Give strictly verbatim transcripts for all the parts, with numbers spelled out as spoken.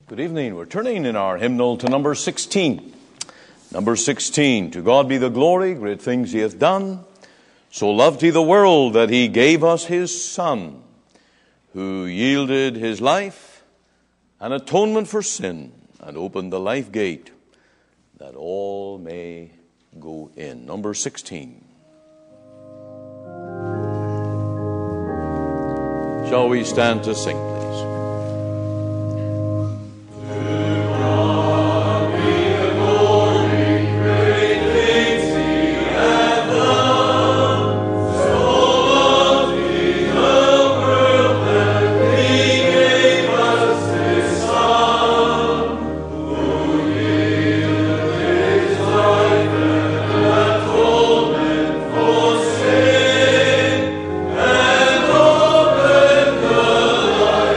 Good evening. We're turning in our hymnal to number sixteen. Number sixteen. To God be the glory, great things he hath done. So loved he the world that he gave us his Son, who yielded his life an atonement for sin and opened the life gate that all may go in. Number sixteen. Shall we stand to sing, please? Life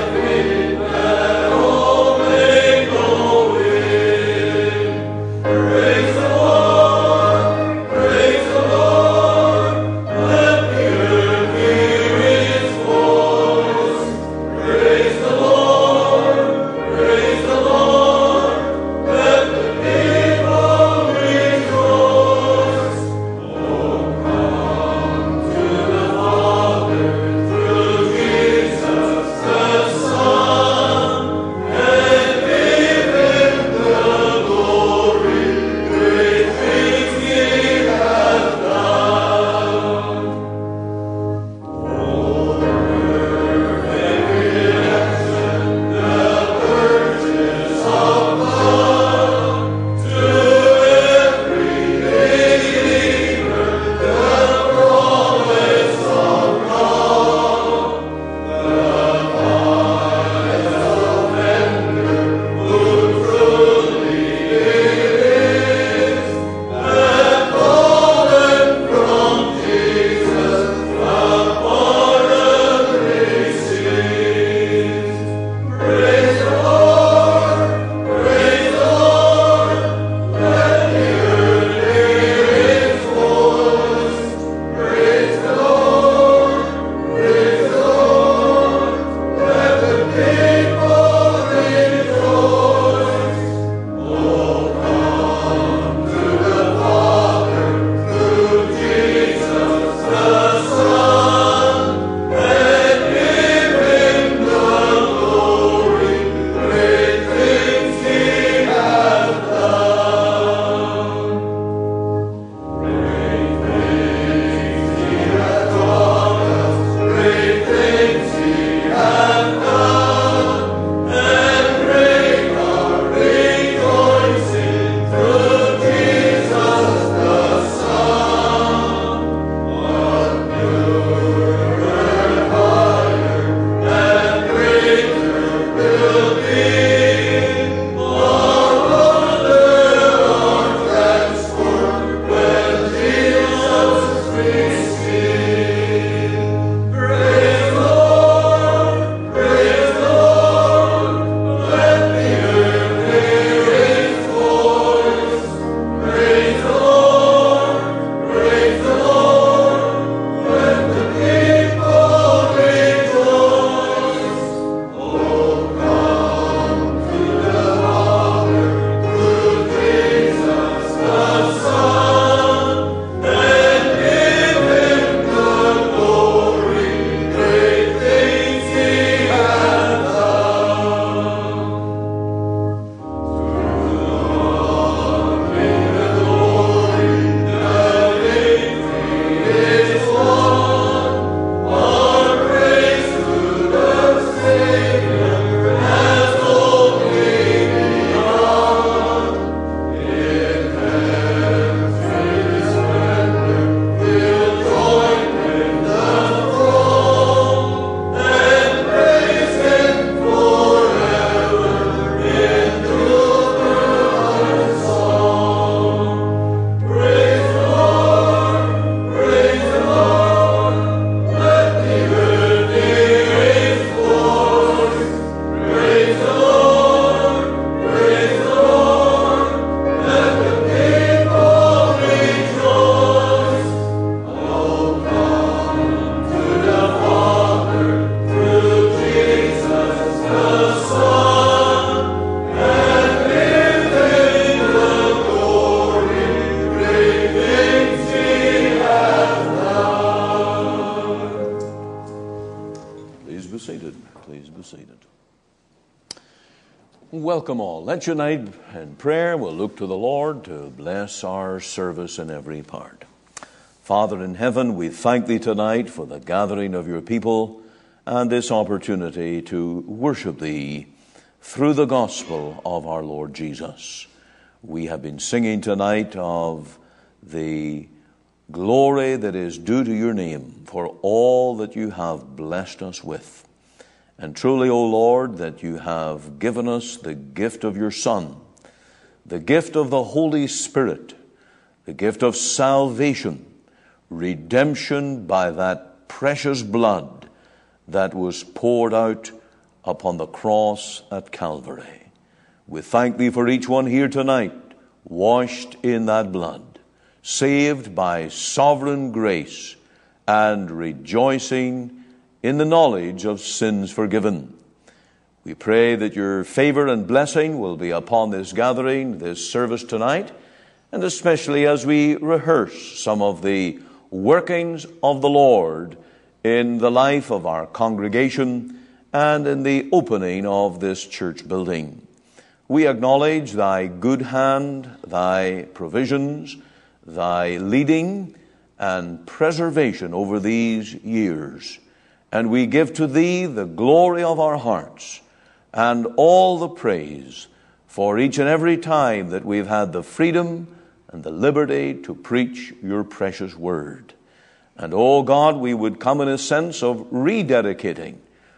Welcome all. Let's unite in prayer. We'll look to the Lord to bless our service in every part. Father in heaven, we thank Thee tonight for the gathering of Your people and this opportunity to worship Thee through the gospel of our Lord Jesus. We have been singing tonight of the glory that is due to Your name for all that You have blessed us with. And truly, O Lord, that You have given us the gift of Your Son, the gift of the Holy Spirit, the gift of salvation, redemption by that precious blood that was poured out upon the cross at Calvary. We thank Thee for each one here tonight, washed in that blood, saved by sovereign grace, and rejoicing in the knowledge of sins forgiven. We pray that Your favor and blessing will be upon this gathering, this service tonight, and especially as we rehearse some of the workings of the Lord in the life of our congregation and in the opening of this church building. We acknowledge Thy good hand, Thy provisions, Thy leading and preservation over these years. And we give to Thee the glory of our hearts and all the praise for each and every time that we've had the freedom and the liberty to preach Your precious word. And, oh God, we would come in a sense of rededicating,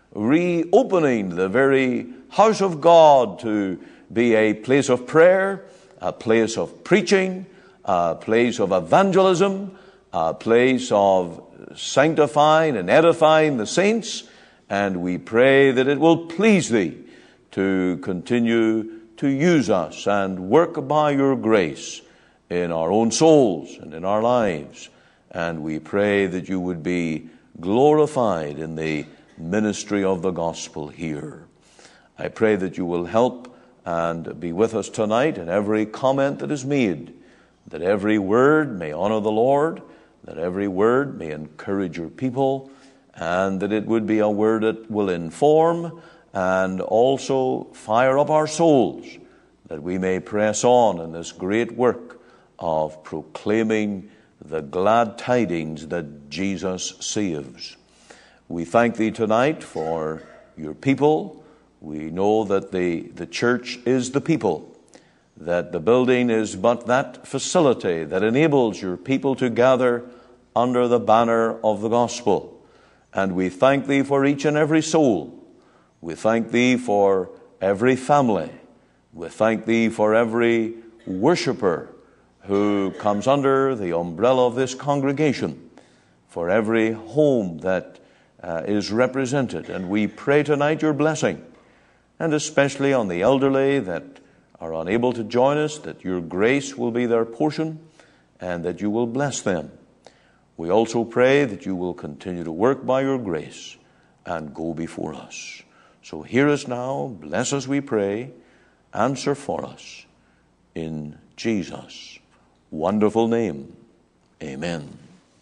reopening the very house of God to be a place of prayer, a place of preaching, a place of evangelism, a place of sanctifying and edifying the saints, and we pray that it will please Thee to continue to use us and work by Your grace in our own souls and in our lives. And we pray that You would be glorified in the ministry of the gospel here. I pray that You will help and be with us tonight in every comment that is made, that every word may honor the Lord, that every word may encourage Your people, and that it would be a word that will inform and also fire up our souls, that we may press on in this great work of proclaiming the glad tidings that Jesus saves. We thank Thee tonight for Your people. We know that the, the church is the people, that the building is but that facility that enables Your people to gather under the banner of the gospel. And we thank Thee for each and every soul. We thank Thee for every family. We thank Thee for every worshiper who comes under the umbrella of this congregation, for every home that uh, is represented. And we pray tonight Your blessing, and especially on the elderly that are unable to join us, that Your grace will be their portion and that You will bless them. We also pray that You will continue to work by Your grace and go before us. So hear us now, bless us, we pray, answer for us. In Jesus' wonderful name, amen.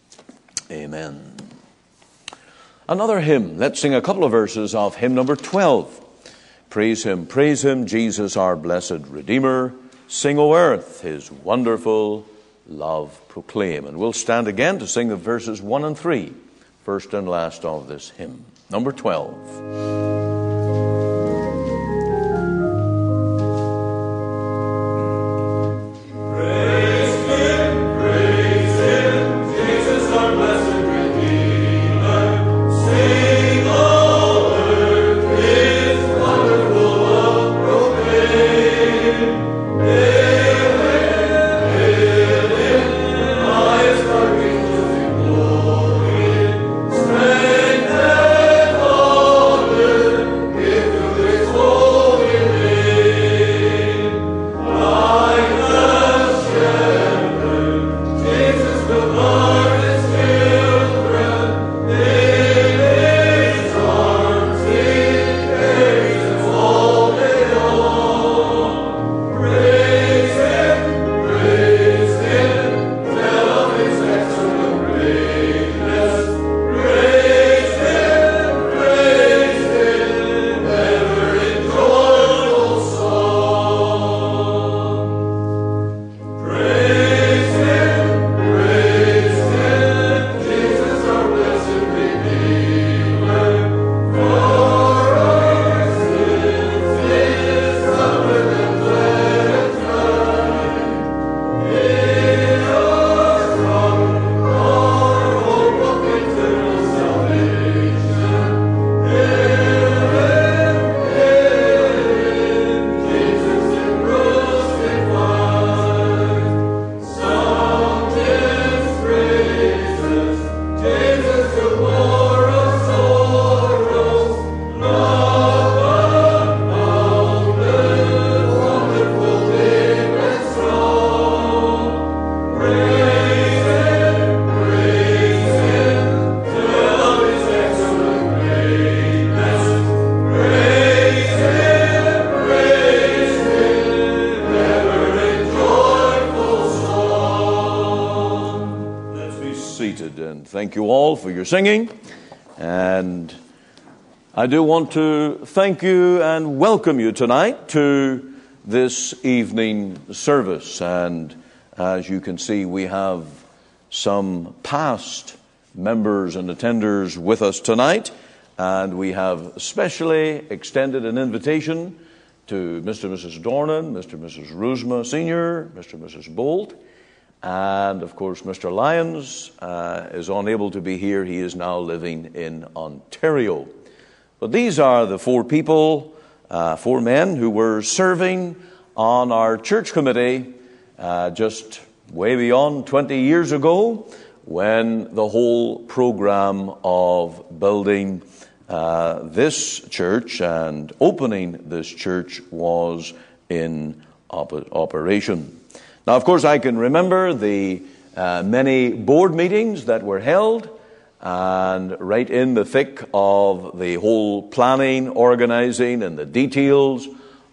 Amen. Another hymn. Let's sing a couple of verses of hymn number twelve. Praise Him, praise Him, Jesus our blessed Redeemer. Sing, O earth, His wonderful love proclaim. And we'll stand again to sing the verses one and three, first and last of this hymn. Number twelve. Strength and honor. your singing. And I do want to thank you and welcome you tonight to this evening service. And as you can see, we have some past members and attenders with us tonight. And we have specially extended an invitation to Mister and Missus Dornan, Mister and Missus Rusma Senior, Mister and Missus Bolt, and of course Mister Lyons uh, is unable to be here. He is now living in Ontario. But these are the four people, uh, four men who were serving on our church committee uh, just way beyond twenty years ago, when the whole program of building uh, this church and opening this church was in op- operation. Now, of course, I can remember the uh, many board meetings that were held, and right in the thick of the whole planning, organizing, and the details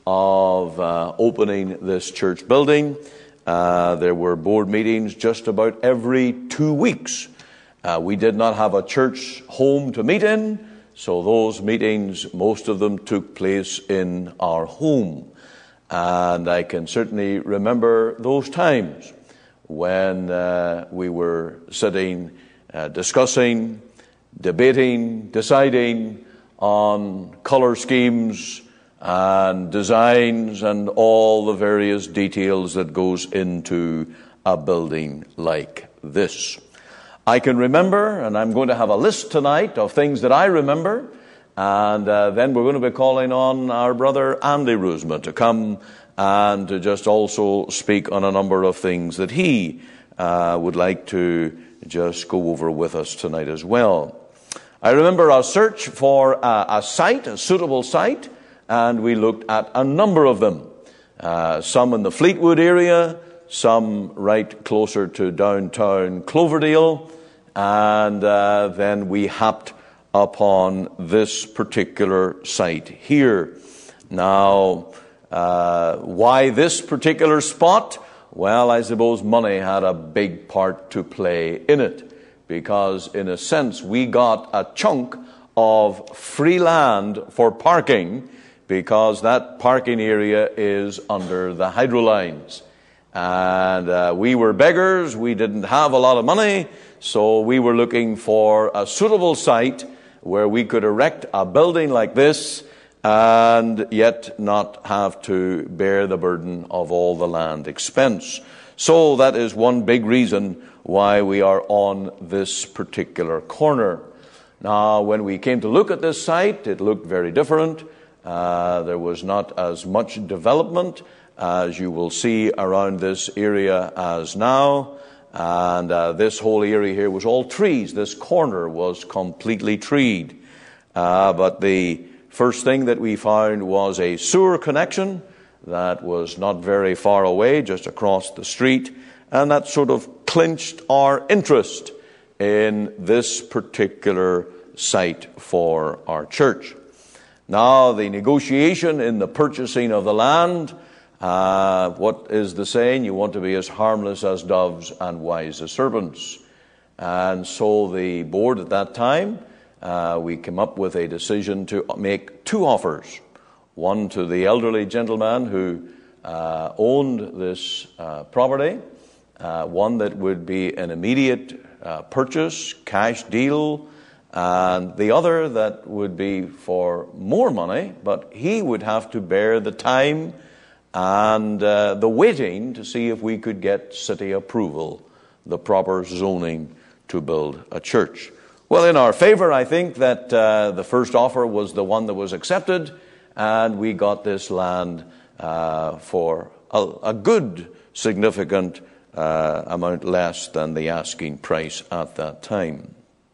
of uh, opening this church building, uh, there were board meetings just about every two weeks. Uh, we did not have a church home to meet in, so those meetings, most of them took place in our home. And I can certainly remember those times when uh, we were sitting, uh, discussing, debating, deciding on color schemes and designs and all the various details that goes into a building like this. I can remember, and I'm going to have a list tonight of things that I remember, and uh, then we're going to be calling on our brother Andy Rusma to come and to just also speak on a number of things that he uh, would like to just go over with us tonight as well. I remember our search for a, a site, a suitable site, and we looked at a number of them. Uh, some in the Fleetwood area, some right closer to downtown Cloverdale, and uh, then we hopped upon this particular site here. Now, uh, why this particular spot? Well, I suppose money had a big part to play in it, because in a sense we got a chunk of free land for parking, because that parking area is under the hydro lines. And uh, we were beggars, we didn't have a lot of money, so we were looking for a suitable site where we could erect a building like this and yet not have to bear the burden of all the land expense. So that is one big reason why we are on this particular corner. Now, when we came to look at this site, it looked very different. Uh, there was not as much development as you will see around this area as now. And uh, this whole area here was all trees. This corner was completely treed. Uh, but the first thing that we found was a sewer connection that was not very far away, just across the street. And that sort of clinched our interest in this particular site for our church. Now, the negotiation in the purchasing of the land, uh, what is the saying? You want to be as harmless as doves and wise as serpents. And so the board at that time, uh, we came up with a decision to make two offers. One to the elderly gentleman who uh, owned this uh, property, uh, one that would be an immediate uh, purchase, cash deal, and the other that would be for more money, but he would have to bear the time and uh, the waiting to see if we could get city approval, the proper zoning to build a church. Well, in our favor, I think that uh, the first offer was the one that was accepted, and we got this land uh, for a, a good, significant uh, amount less than the asking price at that time.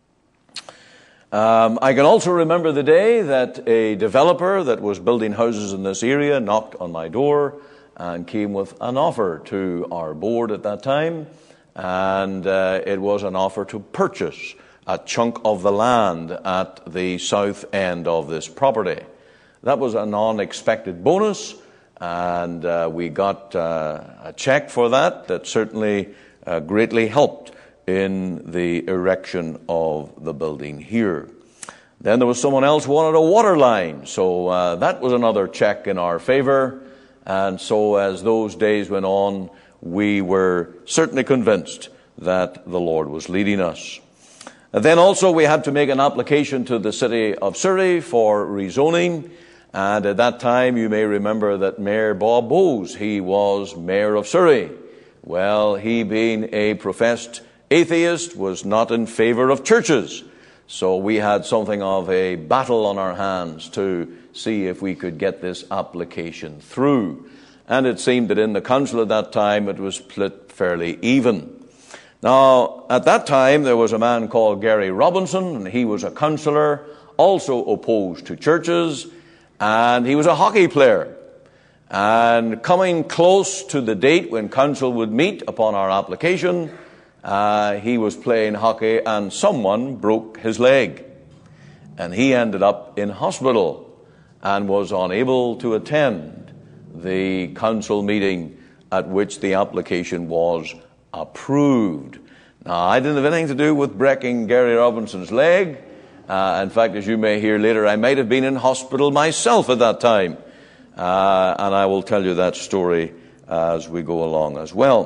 Um, I can also remember the day that a developer that was building houses in this area knocked on my door and came with an offer to our board at that time. And uh, it was an offer to purchase a chunk of the land at the south end of this property. That was an unexpected bonus, and uh, we got uh, a check for that that certainly uh, greatly helped in the erection of the building here. Then there was someone else who wanted a water line, so uh, that was another check in our favor. And so as those days went on, we were certainly convinced that the Lord was leading us. And then also we had to make an application to the city of Surrey for rezoning. And at that time, you may remember that Mayor Bob Bowes, he was mayor of Surrey. Well, he being a professed atheist was not in favor of churches. So we had something of a battle on our hands to see if we could get this application through. And it seemed that in the council at that time it was split fairly even. Now, at that time there was a man called Gary Robinson, and he was a councillor, also opposed to churches, and he was a hockey player. And coming close to the date when council would meet upon our application, Uh, he was playing hockey and someone broke his leg. And he ended up in hospital and was unable to attend the council meeting at which the application was approved. Now, I didn't have anything to do with breaking Gary Robinson's leg. Uh, in fact, as you may hear later, I might have been in hospital myself at that time. Uh, and I will tell you that story as we go along as well.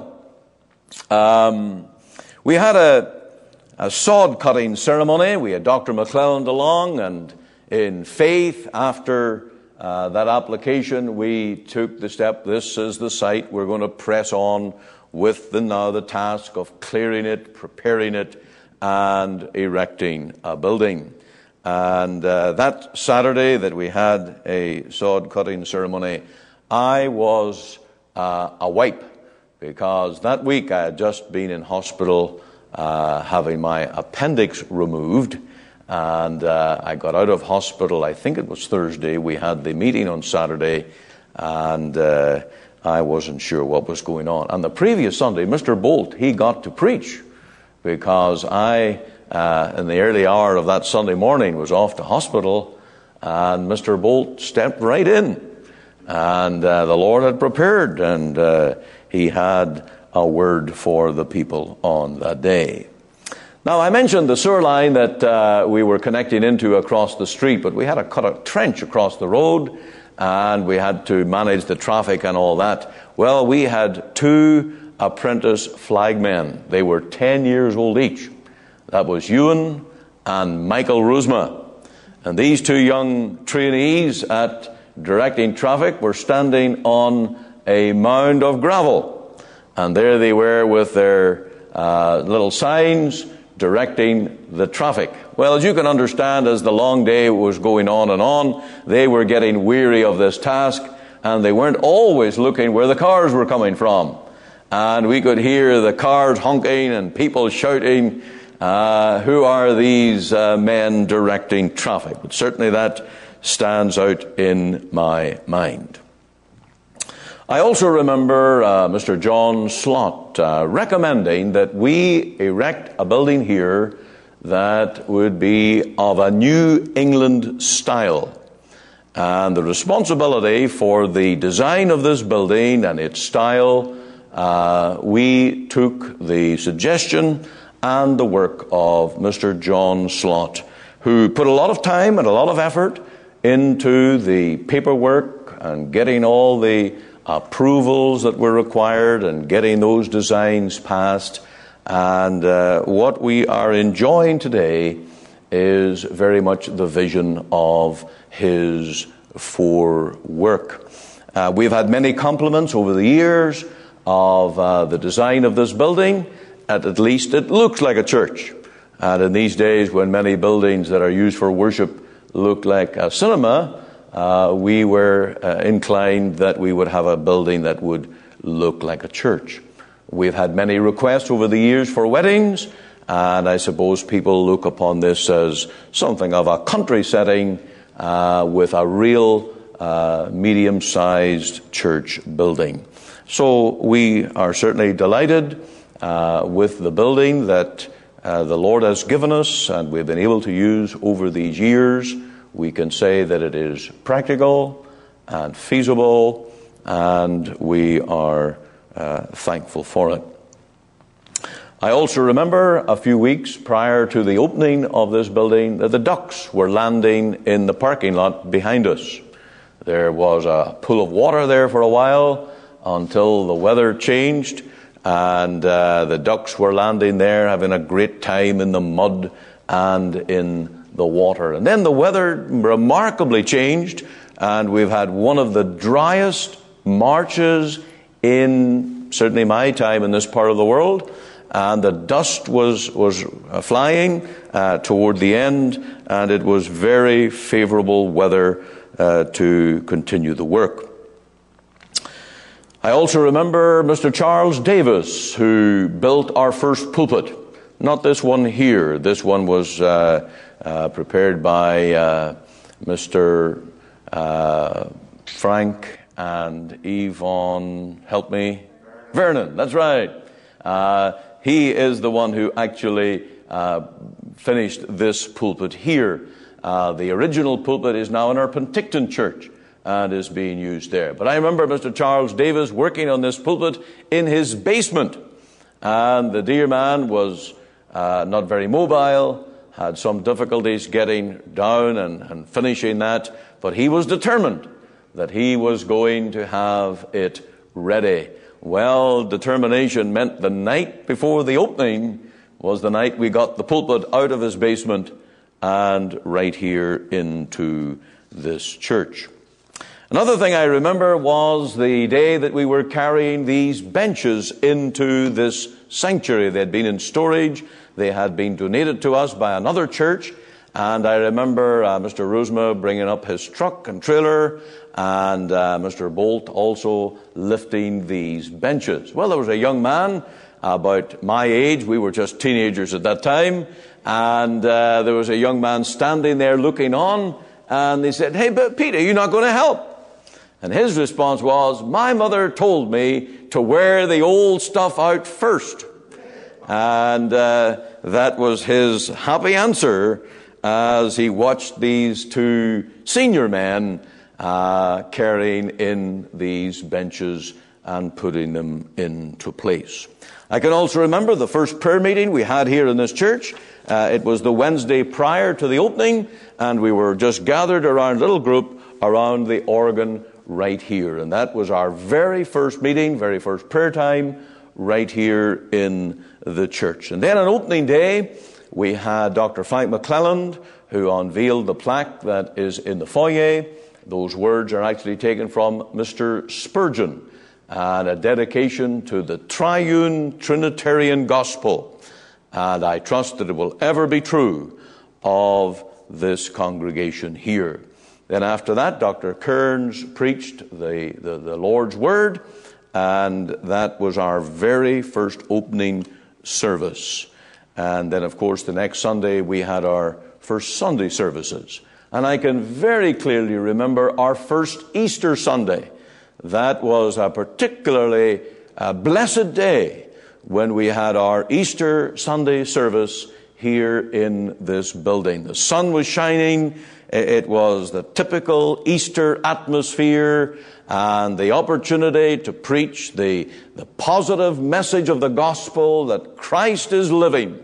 Um... We had a, a sod-cutting ceremony. We had Doctor McClelland along, and in faith, after uh, that application, we took the step, this is the site, we're going to press on with the now the task of clearing it, preparing it, and erecting a building. And uh, that Saturday that we had a sod-cutting ceremony, I was uh, a wipe, because that week I had just been in hospital uh, having my appendix removed, and uh, I got out of hospital, I think it was Thursday. We had the meeting on Saturday, and uh, I wasn't sure what was going on. And the previous Sunday, Mister Bolt, he got to preach, because I, uh, in the early hour of that Sunday morning, was off to hospital, and Mister Bolt stepped right in. And uh, the Lord had prepared, and uh, he had a word for the people on that day. Now, I mentioned the sewer line that uh, we were connecting into across the street, but we had to cut a trench across the road, and we had to manage the traffic and all that. Well, we had two apprentice flagmen. They were ten years old each. That was Ewan and Michael Rusma. And these two young trainees at directing traffic were standing on a mound of gravel. And there they were with their uh, little signs directing the traffic. Well, as you can understand, as the long day was going on and on, they were getting weary of this task, and they weren't always looking where the cars were coming from. And we could hear the cars honking and people shouting, uh, who are these uh, men directing traffic? But certainly that stands out in my mind. I also remember uh, Mister John Slott uh, recommending that we erect a building here that would be of a New England style. And the responsibility for the design of this building and its style, uh, we took the suggestion and the work of Mister John Slott, who put a lot of time and a lot of effort into the paperwork and getting all the approvals that were required and getting those designs passed. And uh, what we are enjoying today is very much the vision of his forework. Uh, we've had many compliments over the years of uh, the design of this building. At, at least it looks like a church. And in these days when many buildings that are used for worship look like a cinema, Uh, we were uh, inclined that we would have a building that would look like a church. We've had many requests over the years for weddings, and I suppose people look upon this as something of a country setting uh, with a real uh, medium-sized church building. So we are certainly delighted uh, with the building that uh, the Lord has given us and we've been able to use over these years. We can say that it is practical and feasible, and we are uh, thankful for it. I also remember a few weeks prior to the opening of this building that the ducks were landing in the parking lot behind us. There was a pool of water there for a while until the weather changed, and uh, the ducks were landing there, having a great time in the mud and in the water. And then the weather remarkably changed, and we've had one of the driest marches in certainly my time in this part of the world. And the dust was was flying uh, toward the end, and it was very favorable weather uh, to continue the work. I also remember Mister Charles Davis, who built our first pulpit. Not this one here. This one was uh, uh, prepared by uh, Mister Uh, Frank and Yvonne, help me, Vernon, that's right. Uh, he is the one who actually uh, finished this pulpit here. Uh, the original pulpit is now in our Penticton church and is being used there. But I remember Mister Charles Davis working on this pulpit in his basement. And the dear man was uh, not very mobile, had some difficulties getting down and, and finishing that. But he was determined that he was going to have it ready. Well, determination meant the night before the opening was the night we got the pulpit out of his basement and right here into this church. Another thing I remember was the day that we were carrying these benches into this sanctuary. They had been in storage. They had been donated to us by another church. And I remember uh, Mister Roosma bringing up his truck and trailer, and uh, Mister Bolt also lifting these benches. Well, there was a young man about my age. We were just teenagers at that time. And uh, there was a young man standing there looking on. And he said, "Hey, but Peter, you're not going to help?" And his response was, "My mother told me to wear the old stuff out first." And uh, that was his happy answer as he watched these two senior men uh, carrying in these benches and putting them into place. I can also remember the first prayer meeting we had here in this church. Uh, it was the Wednesday prior to the opening, and we were just gathered around a little group around the organ right here. And that was our very first meeting, very first prayer time right here in the church. And then on opening day, we had Doctor Frank McClelland, who unveiled the plaque that is in the foyer. Those words are actually taken from Mister Spurgeon, and a dedication to the triune Trinitarian gospel. And I trust that it will ever be true of this congregation here. Then after that, Doctor Kearns preached the, the, the Lord's Word, and that was our very first opening service. And then, of course, the next Sunday we had our first Sunday services. And I can very clearly remember our first Easter Sunday. That was a particularly uh, blessed day when we had our Easter Sunday service here in this building. The sun was shining. It was the typical Easter atmosphere and the opportunity to preach the, the positive message of the gospel that Christ is living.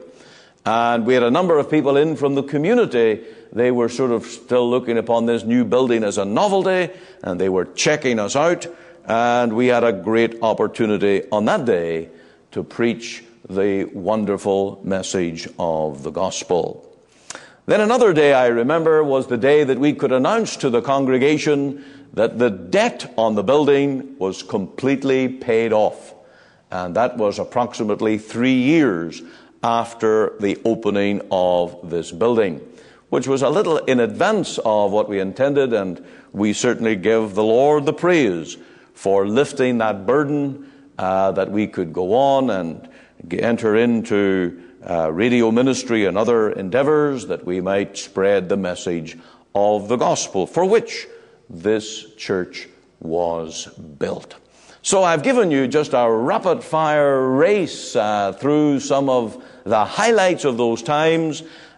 And we had a number of people in from the community. They were sort of still looking upon this new building as a novelty, and they were checking us out. And we had a great opportunity on that day to preach the wonderful message of the gospel. Then another day I remember was the day that we could announce to the congregation that the debt on the building was completely paid off. And that was approximately three years after the opening of this building, which was a little in advance of what we intended, and we certainly give the Lord the praise for lifting that burden uh, that we could go on and enter into uh, radio ministry and other endeavors, that we might spread the message of the gospel for which this church was built. So I've given you just a rapid-fire race uh, through some of the highlights of those times,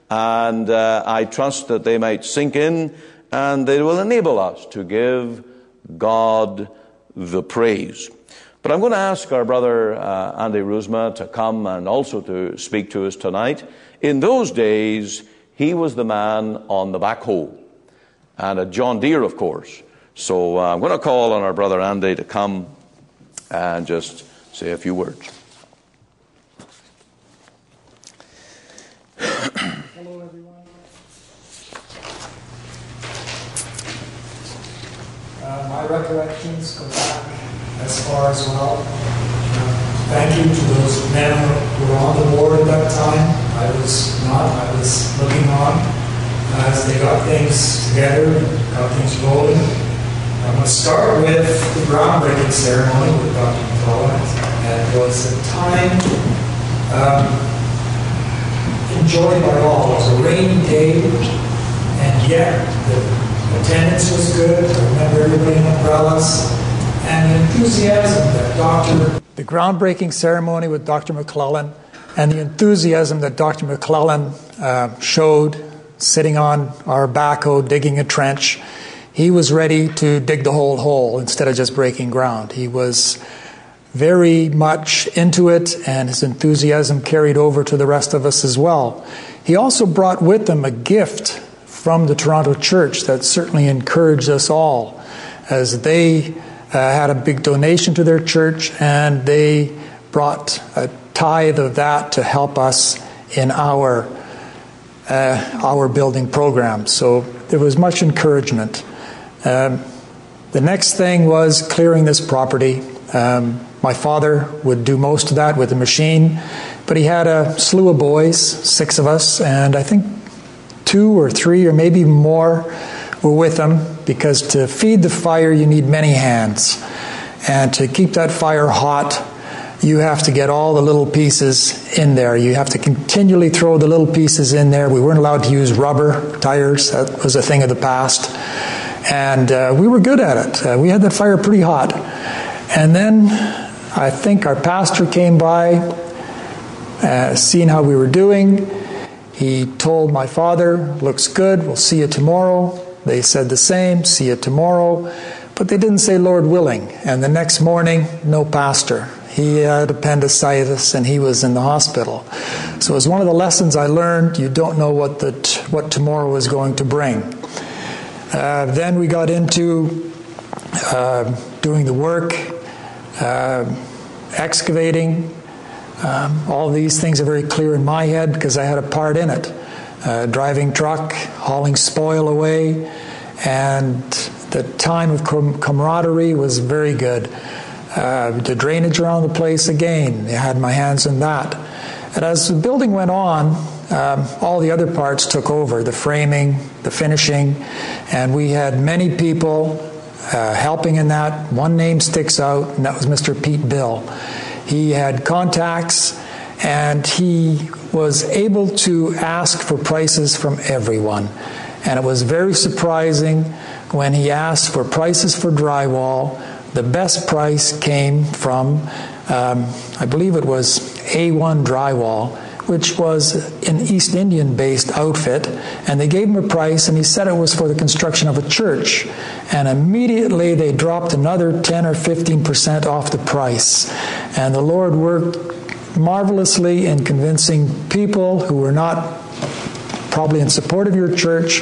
and uh, I trust that they might sink in and they will enable us to give God the praise. But I'm going to ask our brother uh, Andy Roosma to come and also to speak to us tonight. In those days, he was the man on the backhoe, and a John Deere, of course. So uh, I'm going to call on our brother Andy to come and just say a few words. Hello, everyone. Uh, my recollections go back as far as well. Uh, thank you to those men who were on the board at that time. I was not. I was looking on as they got things together and got things rolling. I'm going to start with the groundbreaking ceremony with Doctor McCullough. And it was a time um, enjoyed by all. It was a rainy day, and yet the attendance was good. I remember everybody in umbrellas. And the enthusiasm that Doctor The groundbreaking ceremony with Doctor McClellan, and the enthusiasm that Doctor McClellan uh, showed sitting on our backhoe digging a trench. He was ready to dig the whole hole instead of just breaking ground. He was very much into it, and his enthusiasm carried over to the rest of us as well. He also brought with him a gift from the Toronto Church that certainly encouraged us all, as they uh, had a big donation to their church, and they brought a tithe of that to help us in our uh, our building program. So there was much encouragement. Um, the next thing was clearing this property. Um, my father would do most of that with the machine, but he had a slew of boys, six of us, and I think two or three or maybe more were with him, because to feed the fire you need many hands, and to keep that fire hot you have to get all the little pieces in there. You have to continually throw the little pieces in there. We weren't allowed to use rubber tires. That was a thing of the past. And uh, we were good at it. Uh, we had that fire pretty hot. And then I think our pastor came by, uh, seeing how we were doing. He told my father, looks good, we'll see you tomorrow. They said the same, see you tomorrow. But they didn't say Lord willing. And the next morning, no pastor. He had appendicitis and he was in the hospital. So it was one of the lessons I learned. You don't know what the t- what tomorrow is going to bring. Uh, then we got into uh, doing the work, uh, excavating. Um, all these things are very clear in my head because I had a part in it. Uh, driving truck, hauling spoil away, and the time of com- camaraderie was very good. Uh, the drainage around the place, again, I had my hands in that. And as the building went on, um, all the other parts took over, the framing, the finishing, and we had many people uh, helping in that. One name sticks out, and that was Mister Pete Bill. He had contacts, and he was able to ask for prices from everyone. And it was very surprising when he asked for prices for drywall. The best price came from, um, I believe it was A one Drywall, which was an East Indian-based outfit, and they gave him a price, and he said it was for the construction of a church. And immediately they dropped another ten or fifteen percent off the price. And the Lord worked marvelously in convincing people who were not probably in support of your church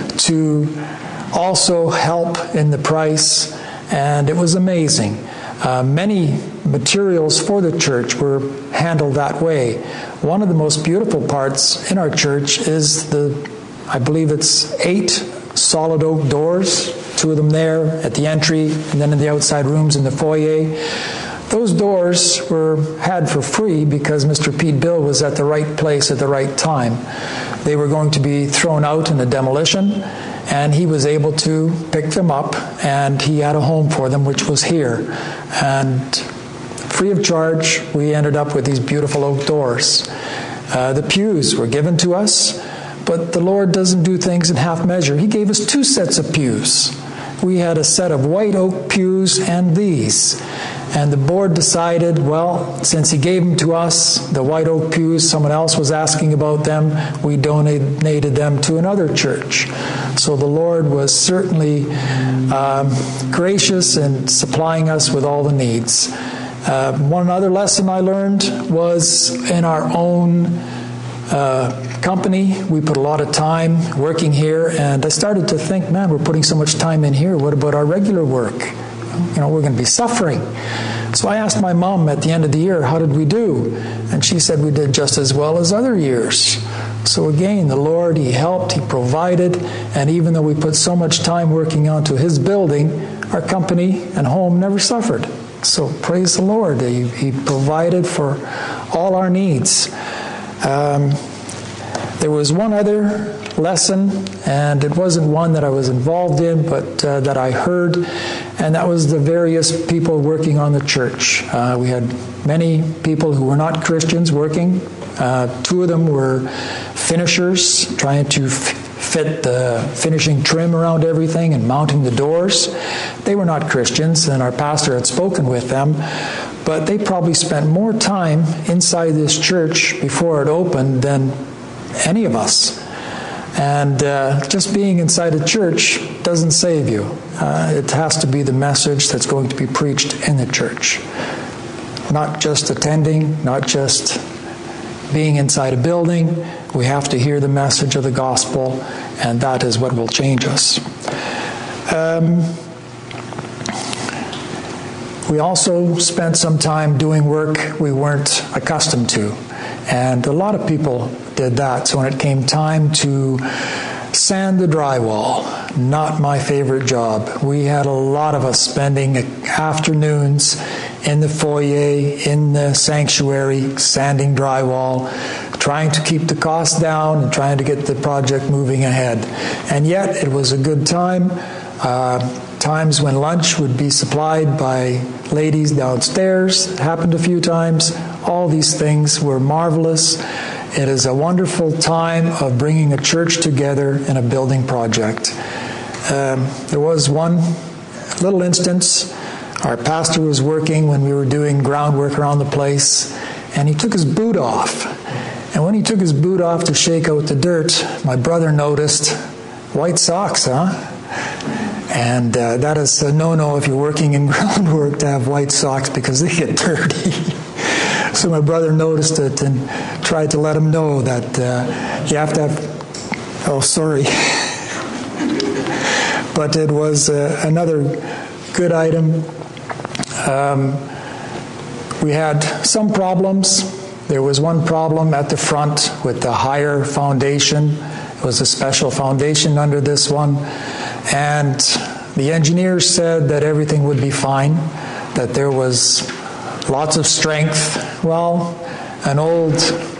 to also help in the price. And it was amazing. Uh, many materials for the church were handled that way. One of the most beautiful parts in our church is the, I believe it's eight solid oak doors, two of them there at the entry, and then in the outside rooms in the foyer. Those doors were had for free because Mister Pete Bill was at the right place at the right time. They were going to be thrown out in a demolition, and he was able to pick them up, and he had a home for them, which was here. And free of charge, we ended up with these beautiful oak doors. Uh, the pews were given to us, but the Lord doesn't do things in half measure. He gave us two sets of pews. We had a set of white oak pews and these. And the board decided, well, since he gave them to us, the white oak pews, someone else was asking about them, we donated them to another church. So the Lord was certainly um, gracious in supplying us with all the needs. Uh, one other lesson I learned was in our own uh, company. We put a lot of time working here, and I started to think, man, we're putting so much time in here. What about our regular work? You know, we're going to be suffering. So I asked my mom at the end of the year, how did we do? And she said we did just as well as other years. So again, the Lord, He helped, He provided, and even though we put so much time working onto His building, our company and home never suffered. So praise the Lord, He, he provided for all our needs. Um, there was one other lesson, and it wasn't one that I was involved in, but uh, that I heard, and that was the various people working on the church. Uh, we had many people who were not Christians working. Uh, two of them were finishers, trying to f- fit the finishing trim around everything and mounting the doors. They were not Christians, and our pastor had spoken with them, but they probably spent more time inside this church before it opened than any of us. And uh, just being inside a church doesn't save you. Uh, it has to be the message that's going to be preached in the church. Not just attending, not just being inside a building. We have to hear the message of the gospel, and that is what will change us. Um, we also spent some time doing work we weren't accustomed to, and a lot of people did that. So when it came time to sand the drywall, not my favorite job. We had a lot of us spending afternoons in the foyer, in the sanctuary, sanding drywall, trying to keep the costs down and trying to get the project moving ahead. And yet it was a good time. Uh, times when lunch would be supplied by ladies downstairs. It happened a few times. All these things were marvelous. It is a wonderful time of bringing a church together in a building project. Um, there was one little instance. Our pastor was working when we were doing groundwork around the place, and he took his boot off. And when he took his boot off to shake out the dirt, my brother noticed, white socks, huh? And uh, that is a no-no if you're working in groundwork to have white socks because they get dirty. So my brother noticed it and tried to let him know that uh, you have to have... Oh, sorry. But it was uh, another good item. Um, we had some problems. There was one problem at the front with the higher foundation. It was a special foundation under this one. And the engineers said that everything would be fine, that there was lots of strength. Well, an old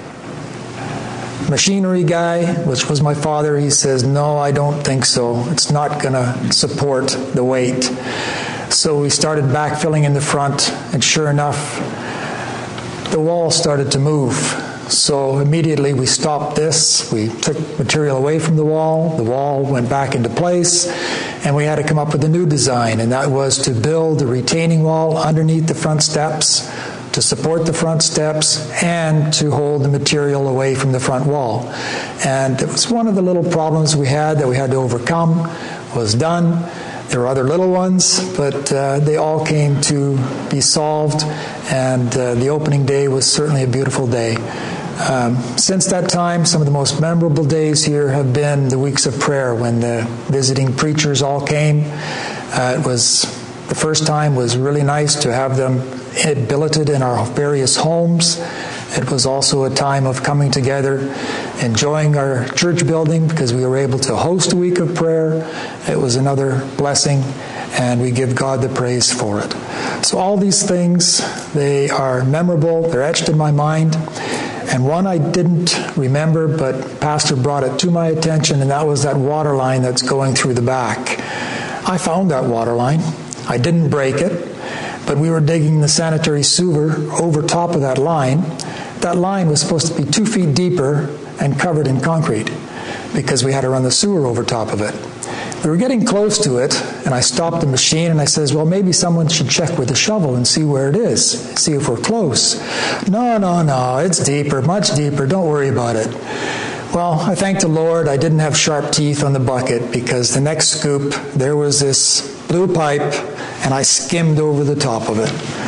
machinery guy, which was my father, he says, no, I don't think so. It's not going to support the weight. So we started backfilling in the front, and sure enough, the wall started to move. So immediately we stopped this. We took material away from the wall. The wall went back into place, and we had to come up with a new design, and that was to build a retaining wall underneath the front steps to support the front steps and to hold the material away from the front wall. And it was one of the little problems we had that we had to overcome. It was done. There were other little ones, but uh, they all came to be solved, and uh, the opening day was certainly a beautiful day. Um, since that time, some of the most memorable days here have been the weeks of prayer when the visiting preachers all came. Uh, it was the first time was really nice to have them billeted in our various homes. It was also a time of coming together, enjoying our church building because we were able to host a week of prayer. It was another blessing, and we give God the praise for it. So all these things, they are memorable. They're etched in my mind. And one I didn't remember, but Pastor brought it to my attention, and that was that water line that's going through the back. I found that water line. I didn't break it, but we were digging the sanitary sewer over top of that line. That line was supposed to be two feet deeper and covered in concrete because we had to run the sewer over top of it. We were getting close to it, and I stopped the machine, and I says, well, maybe someone should check with a shovel and see where it is, see if we're close. No, no, no, it's deeper, much deeper. Don't worry about it. Well, I thank the Lord I didn't have sharp teeth on the bucket, because the next scoop, there was this blue pipe, and I skimmed over the top of it.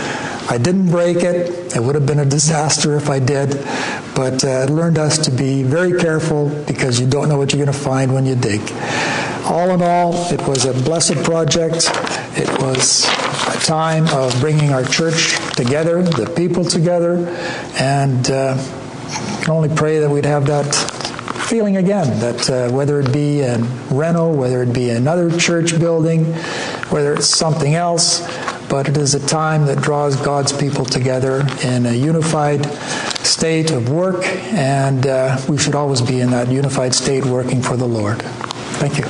I didn't break it. It would have been a disaster if I did. But uh, it learned us to be very careful because you don't know what you're going to find when you dig. All in all, it was a blessed project. It was a time of bringing our church together, the people together, and uh, I can only pray that we'd have that feeling again, that uh, whether it be in Reno, whether it be another church building, whether it's something else, but it is a time that draws God's people together in a unified state of work, and uh, we should always be in that unified state working for the Lord. Thank you.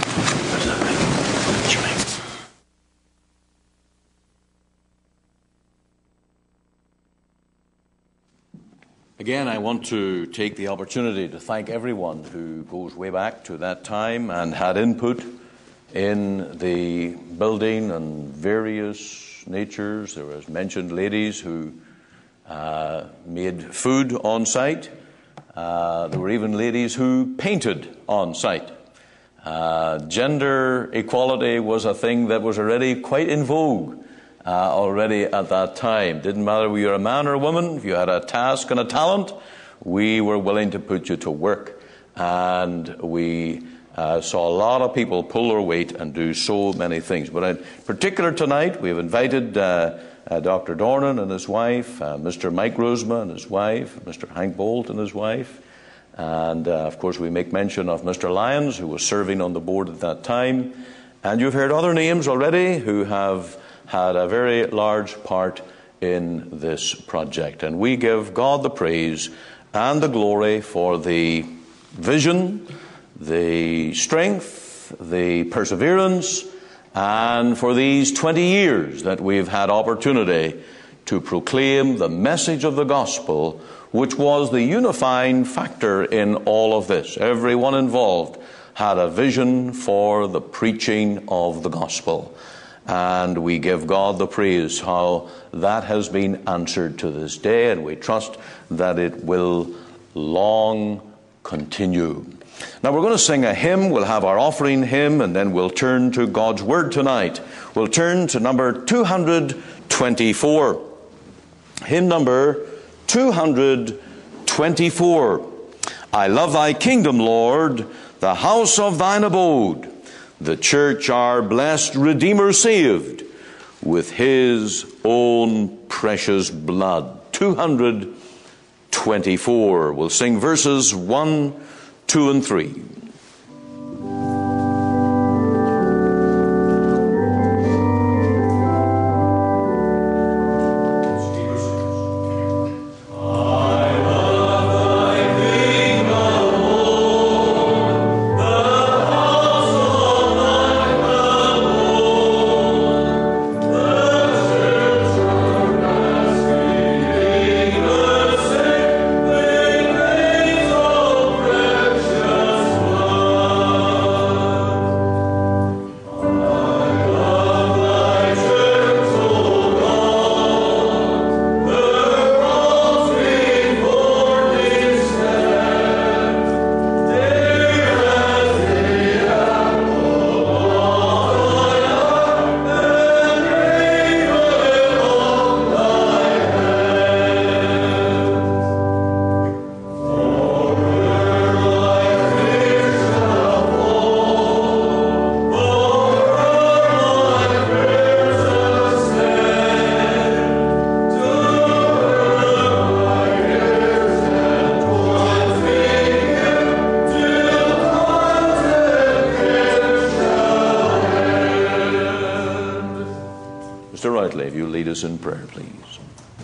Again, I want to take the opportunity to thank everyone who goes way back to that time and had input in the building and various natures. There was mentioned ladies who uh, made food on site. Uh, there were even ladies who painted on site. Uh, gender equality was a thing that was already quite in vogue uh, already at that time. Didn't matter whether you were a man or a woman. If you had a task and a talent, we were willing to put you to work. And we uh, saw a lot of people pull their weight and do so many things. But in particular tonight, we have invited uh, uh, Doctor Dornan and his wife, uh, Mister Mike Rosema and his wife, Mister Hank Bolt and his wife. And, uh, of course, we make mention of Mister Lyons, who was serving on the board at that time. And you've heard other names already who have had a very large part in this project. And we give God the praise and the glory for the vision, the strength, the perseverance, and for these twenty years that we've had opportunity to proclaim the message of the gospel, which was the unifying factor in all of this. Everyone involved had a vision for the preaching of the gospel. And we give God the praise how that has been answered to this day, and we trust that it will long continue. Now we're going to sing a hymn. We'll have our offering hymn, and then we'll turn to God's Word tonight. We'll turn to number two hundred twenty-four. Hymn number two hundred twenty-four. I love thy kingdom, Lord, the house of thine abode, the church our blessed Redeemer saved with his own precious blood. two hundred twenty-four. We'll sing verses one, two, and three. In prayer, please.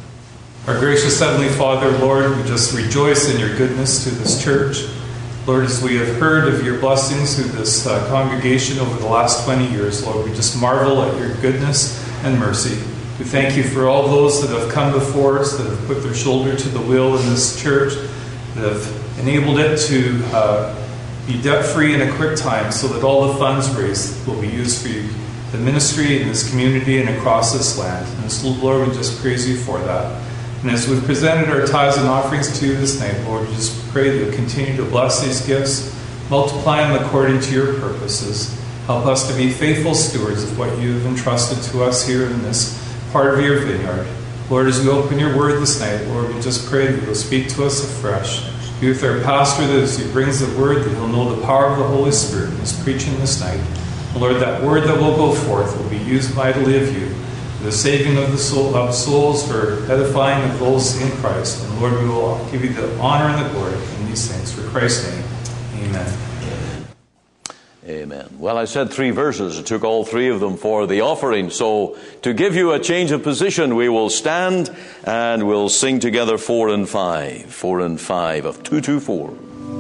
Our gracious Heavenly Father, Lord, we just rejoice in your goodness to this church. Lord, as we have heard of your blessings through this uh, congregation over the last twenty years, Lord, we just marvel at your goodness and mercy. We thank you for all those that have come before us, that have put their shoulder to the wheel in this church, that have enabled it to uh, be debt-free in a quick time so that all the funds raised will be used for you. The ministry in this community and across this land. And so, Lord, we just praise you for that. And as we've presented our tithes and offerings to you this night, Lord, we just pray that you'll continue to bless these gifts, multiply them according to your purposes. Help us to be faithful stewards of what you have entrusted to us here in this part of your vineyard. Lord, as we open your word this night, Lord, we just pray that you'll speak to us afresh. Be with our pastor, that as he brings the word, that he'll know the power of the Holy Spirit in his preaching this night. And Lord, that word that will go forth will be used mightily of you for the saving of the soul, of souls, for edifying of those in Christ. And Lord, we will give you the honor and the glory in these things. For Christ's name, amen. Amen. Well, I said three verses. It took all three of them for the offering. So to give you a change of position, we will stand and we'll sing together four and five. Four and five of two two four.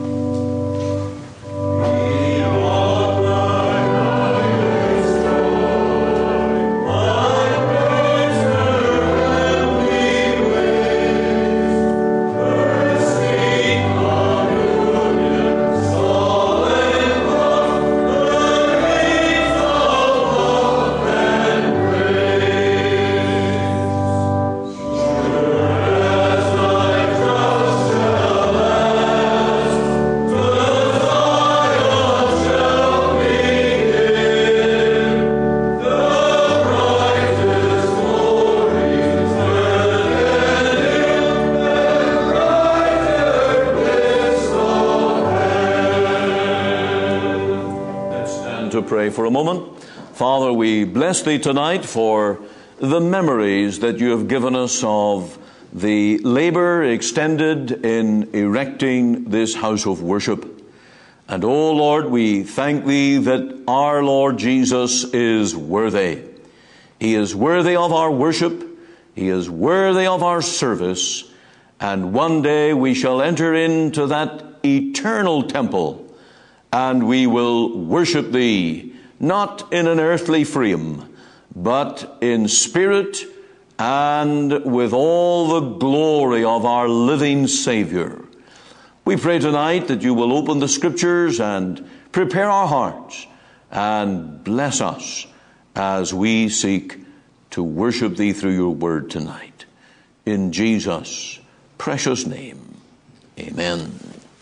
Pray for a moment. Father, we bless thee tonight for the memories that you have given us of the labor extended in erecting this house of worship. And oh Lord, we thank thee that our Lord Jesus is worthy. He is worthy of our worship. He is worthy of our service. And one day we shall enter into that eternal temple, and we will worship thee, not in an earthly frame, but in spirit and with all the glory of our living Savior. We pray tonight that you will open the Scriptures and prepare our hearts and bless us as we seek to worship thee through your word tonight. In Jesus' precious name, amen.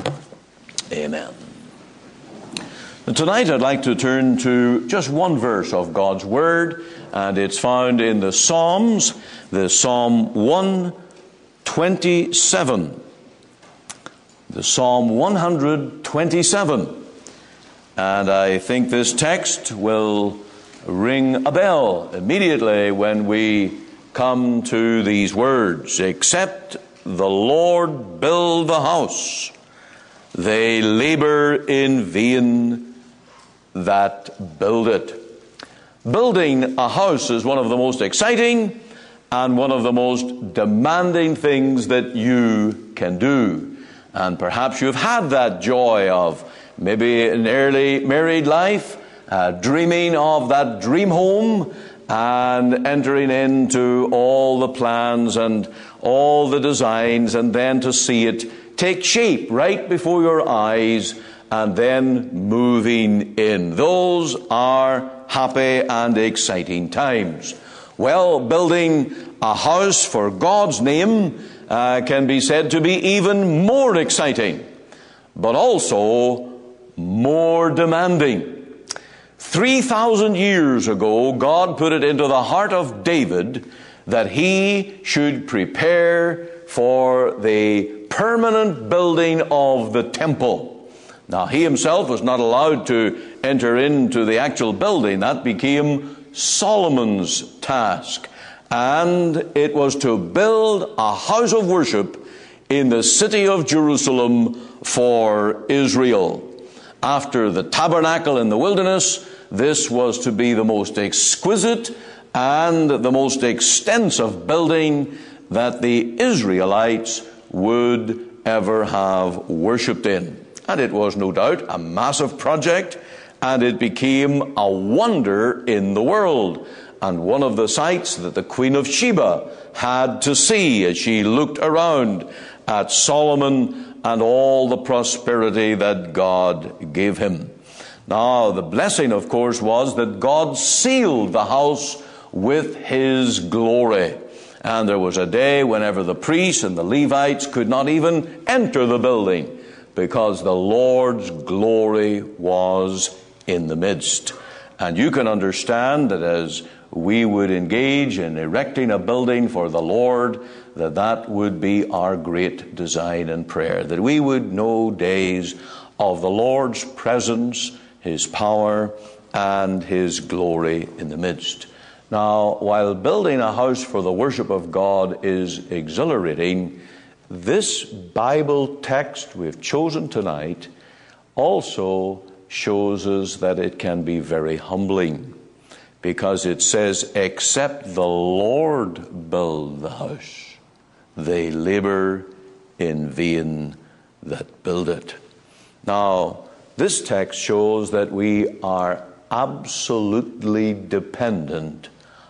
Amen. And tonight I'd like to turn to just one verse of God's Word, and it's found in the Psalms, the Psalm one twenty-seven. The Psalm one twenty-seven. And I think this text will ring a bell immediately when we come to these words. Except the Lord build the house, they labor in vain that build it. Building a house is one of the most exciting and one of the most demanding things that you can do. And perhaps you've had that joy of maybe an early married life, uh, dreaming of that dream home and entering into all the plans and all the designs, and then to see it take shape right before your eyes and then moving in. Those are happy and exciting times. Well, building a house for God's name uh, can be said to be even more exciting, but also more demanding. Three thousand years ago, God put it into the heart of David that he should prepare for the permanent building of the temple. Now, he himself was not allowed to enter into the actual building. That became Solomon's task. And it was to build a house of worship in the city of Jerusalem for Israel. After the tabernacle in the wilderness, this was to be the most exquisite and the most extensive building that the Israelites would ever have worshipped in. And it was no doubt a massive project, and it became a wonder in the world, and one of the sights that the Queen of Sheba had to see as she looked around at Solomon and all the prosperity that God gave him. Now, the blessing, of course, was that God sealed the house with his glory. And there was a day whenever the priests and the Levites could not even enter the building, because the Lord's glory was in the midst. And you can understand that as we would engage in erecting a building for the Lord, that that would be our great design and prayer, that we would know days of the Lord's presence, His power, and His glory in the midst. Now, while building a house for the worship of God is exhilarating, this Bible text we've chosen tonight also shows us that it can be very humbling, because it says, except the Lord build the house, they labor in vain that build it. Now, this text shows that we are absolutely dependent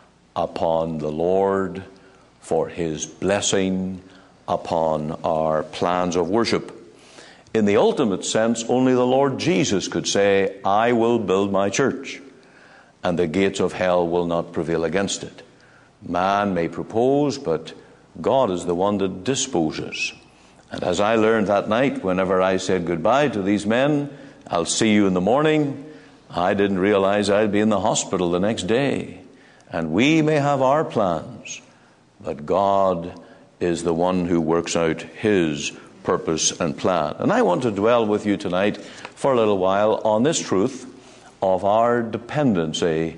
upon the Lord for His blessing upon our plans of worship. In the ultimate sense, only the Lord Jesus could say, I will build my church, and the gates of hell will not prevail against it. Man may propose, but God is the one that disposes. And as I learned that night, whenever I said goodbye to these men, I'll see you in the morning, I didn't realize I'd be in the hospital the next day. And we may have our plans, but God is the one who works out His purpose and plan. And I want to dwell with you tonight for a little while on this truth of our dependency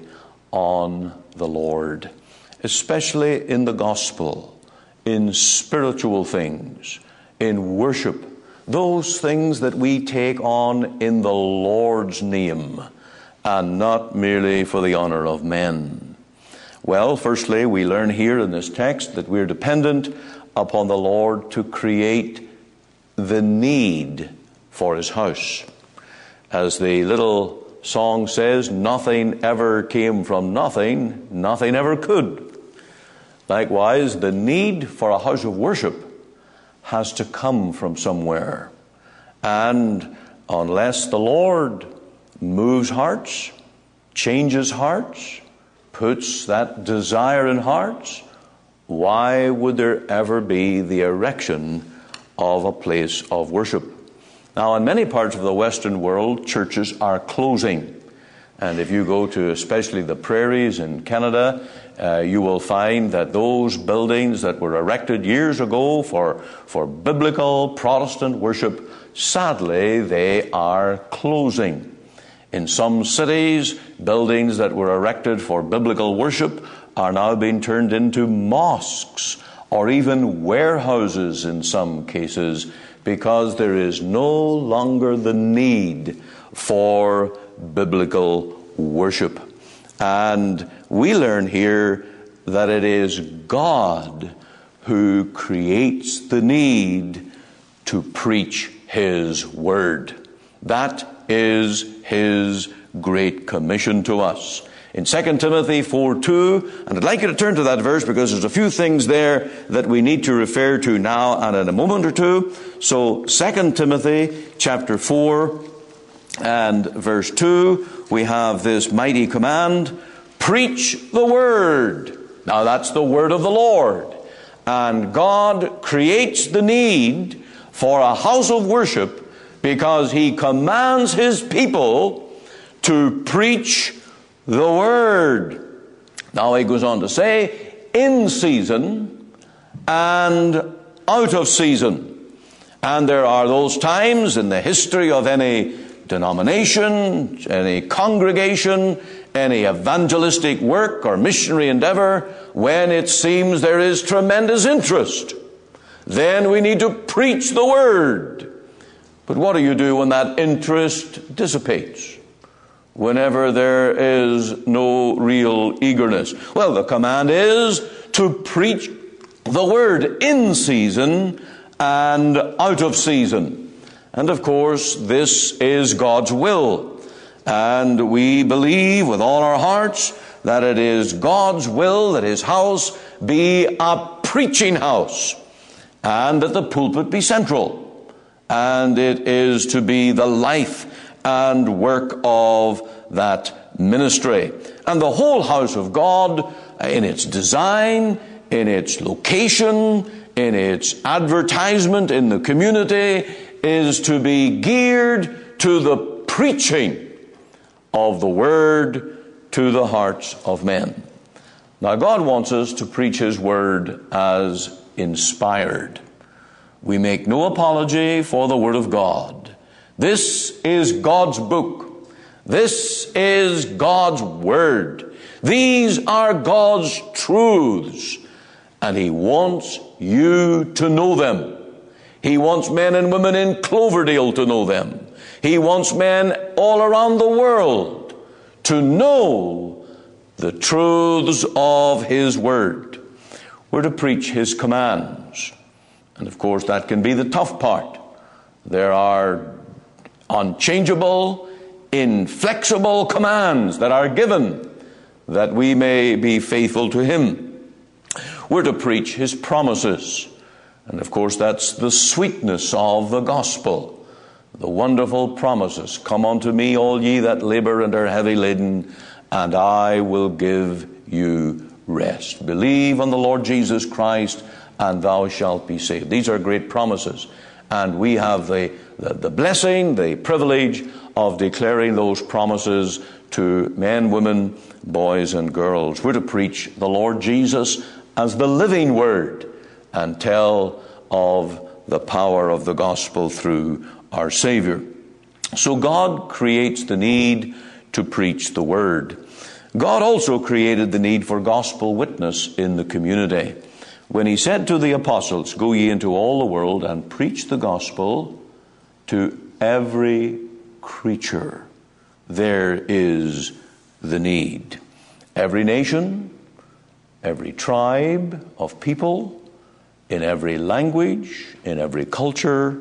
on the Lord, especially in the gospel, in spiritual things, in worship, those things that we take on in the Lord's name and not merely for the honor of men. Well, firstly, we learn here in this text that we're dependent upon the Lord to create the need for His house. As the little song says, nothing ever came from nothing, nothing ever could. Likewise, the need for a house of worship has to come from somewhere. And unless the Lord moves hearts, changes hearts, puts that desire in hearts, why would there ever be the erection of a place of worship? Now, in many parts of the Western world, churches are closing. And if you go to especially the prairies in Canada, uh, you will find that those buildings that were erected years ago for, for biblical Protestant worship, sadly, they are closing. In some cities, buildings that were erected for biblical worship are now being turned into mosques or even warehouses in some cases, because there is no longer the need for biblical worship. And we learn here that it is God who creates the need to preach His word. That is His great commission to us. In Second Timothy four two, and I'd like you to turn to that verse because there's a few things there that we need to refer to now and in a moment or two. So Second Timothy chapter four and verse two, we have this mighty command, preach the word. Now that's the word of the Lord. And God creates the need for a house of worship because He commands His people to preach the word. Now He goes on to say, in season and out of season. And there are those times in the history of any denomination, any congregation, any evangelistic work or missionary endeavor, when it seems there is tremendous interest. Then we need to preach the word. But what do you do when that interest dissipates? Whenever there is no real eagerness? Well, the command is to preach the word in season and out of season. And of course, this is God's will. And we believe with all our hearts that it is God's will that His house be a preaching house, and that the pulpit be central. And it is to be the life and work of that ministry. And the whole house of God, in its design, in its location, in its advertisement in the community, is to be geared to the preaching of the word to the hearts of men. Now, God wants us to preach His Word as inspired. We make no apology for the Word of God. This is God's book. This is God's Word. These are God's truths. And He wants you to know them. He wants men and women in Cloverdale to know them. He wants men all around the world to know the truths of His Word. We're to preach His commands. And of course, that can be the tough part. There are unchangeable, inflexible commands that are given that we may be faithful to Him. We're to preach His promises. And of course, that's the sweetness of the gospel. The wonderful promises. Come unto me, all ye that labor and are heavy laden, and I will give you rest. Believe on the Lord Jesus Christ, and thou shalt be saved. These are great promises. And we have the, the, the blessing, the privilege of declaring those promises to men, women, boys, and girls. We're to preach the Lord Jesus as the living Word and tell of the power of the gospel through our Savior. So God creates the need to preach the Word. God also created the need for gospel witness in the community. When He said to the apostles, "Go ye into all the world and preach the gospel to every creature," there is the need. Every nation, every tribe of people, in every language, in every culture,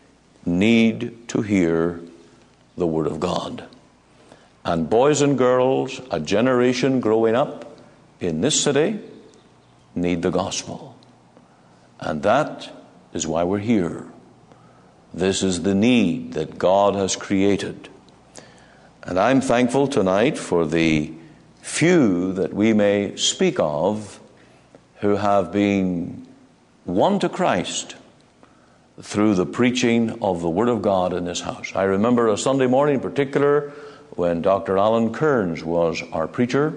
need to hear the Word of God. And boys and girls, a generation growing up in this city, need the gospel. And that is why we're here. This is the need that God has created. And I'm thankful tonight for the few that we may speak of who have been won to Christ through the preaching of the Word of God in this house. I remember a Sunday morning in particular when Doctor Alan Kearns was our preacher,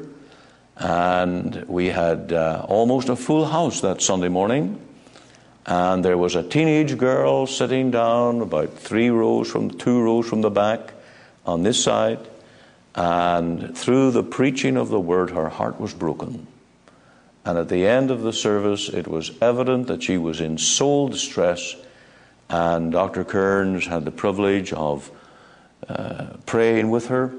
and we had uh, almost a full house that Sunday morning, and there was a teenage girl sitting down about three rows from two rows from the back on this side, and through the preaching of the Word her heart was broken. And at the end of the service it was evident that she was in soul distress, and Doctor Kearns had the privilege of uh, praying with her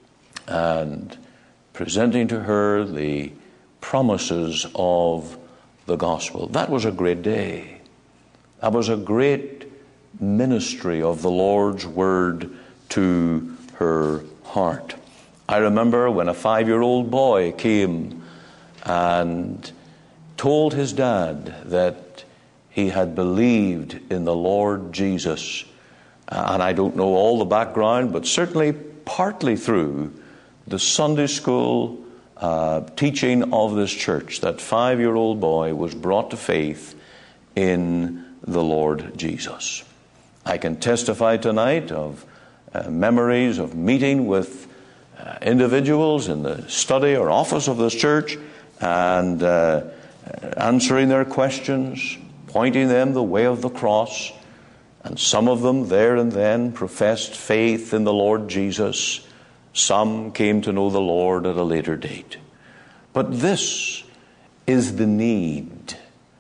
and presenting to her the promises of the gospel. That was a great day. That was a great ministry of the Lord's Word to her heart. I remember when a five-year-old boy came and told his dad that he had believed in the Lord Jesus. And I don't know all the background, but certainly partly through the Sunday school uh, teaching of this church, that five-year-old boy was brought to faith in the Lord Jesus. I can testify tonight of uh, memories of meeting with uh, individuals in the study or office of this church and uh, answering their questions, pointing them the way of the cross. And some of them there and then professed faith in the Lord Jesus. Some came to know the Lord at a later date. But this is the need.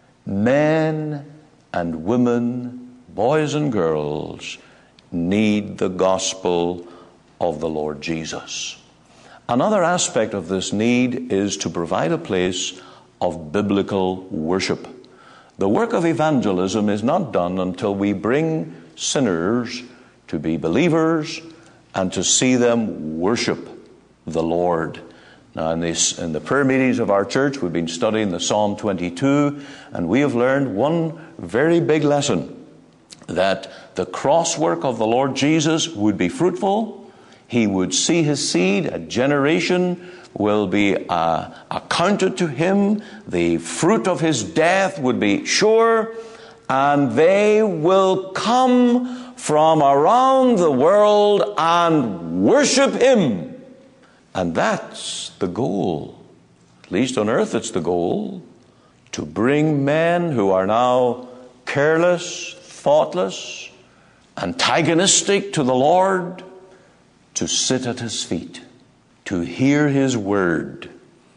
Men and women, boys and girls, need the gospel of the Lord Jesus. Another aspect of this need is to provide a place of biblical worship. The work of evangelism is not done until we bring sinners to be believers and to see them worship the Lord. Now, in, this, in the prayer meetings of our church, we've been studying the Psalm twenty-two, and we have learned one very big lesson, that the cross work of the Lord Jesus would be fruitful. He would see His seed, a generation will be uh, accounted to Him. The fruit of His death would be sure, and they will come from around the world and worship Him. And that's the goal. At least on earth it's the goal, to bring men who are now careless, thoughtless, antagonistic to the Lord, to sit at his feet, to hear his word,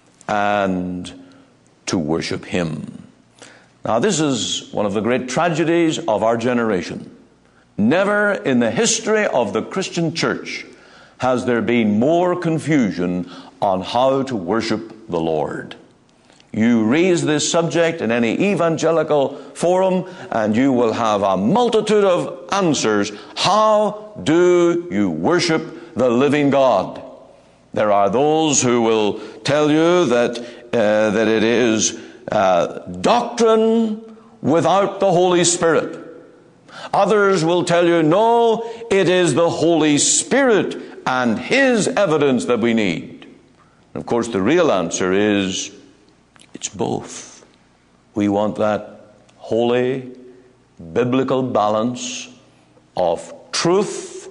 and to worship him. Now, this is one of the great tragedies of our generation. Never in the history of the Christian church has there been more confusion on how to worship the Lord. You raise this subject in any evangelical forum and you will have a multitude of answers. How do you worship the living God? There are those who will tell you that, uh, that it is uh, doctrine without the Holy Spirit. Others will tell you, no, it is the Holy Spirit and his evidence that we need. And of course, the real answer is, it's both. We want that holy, biblical balance of truth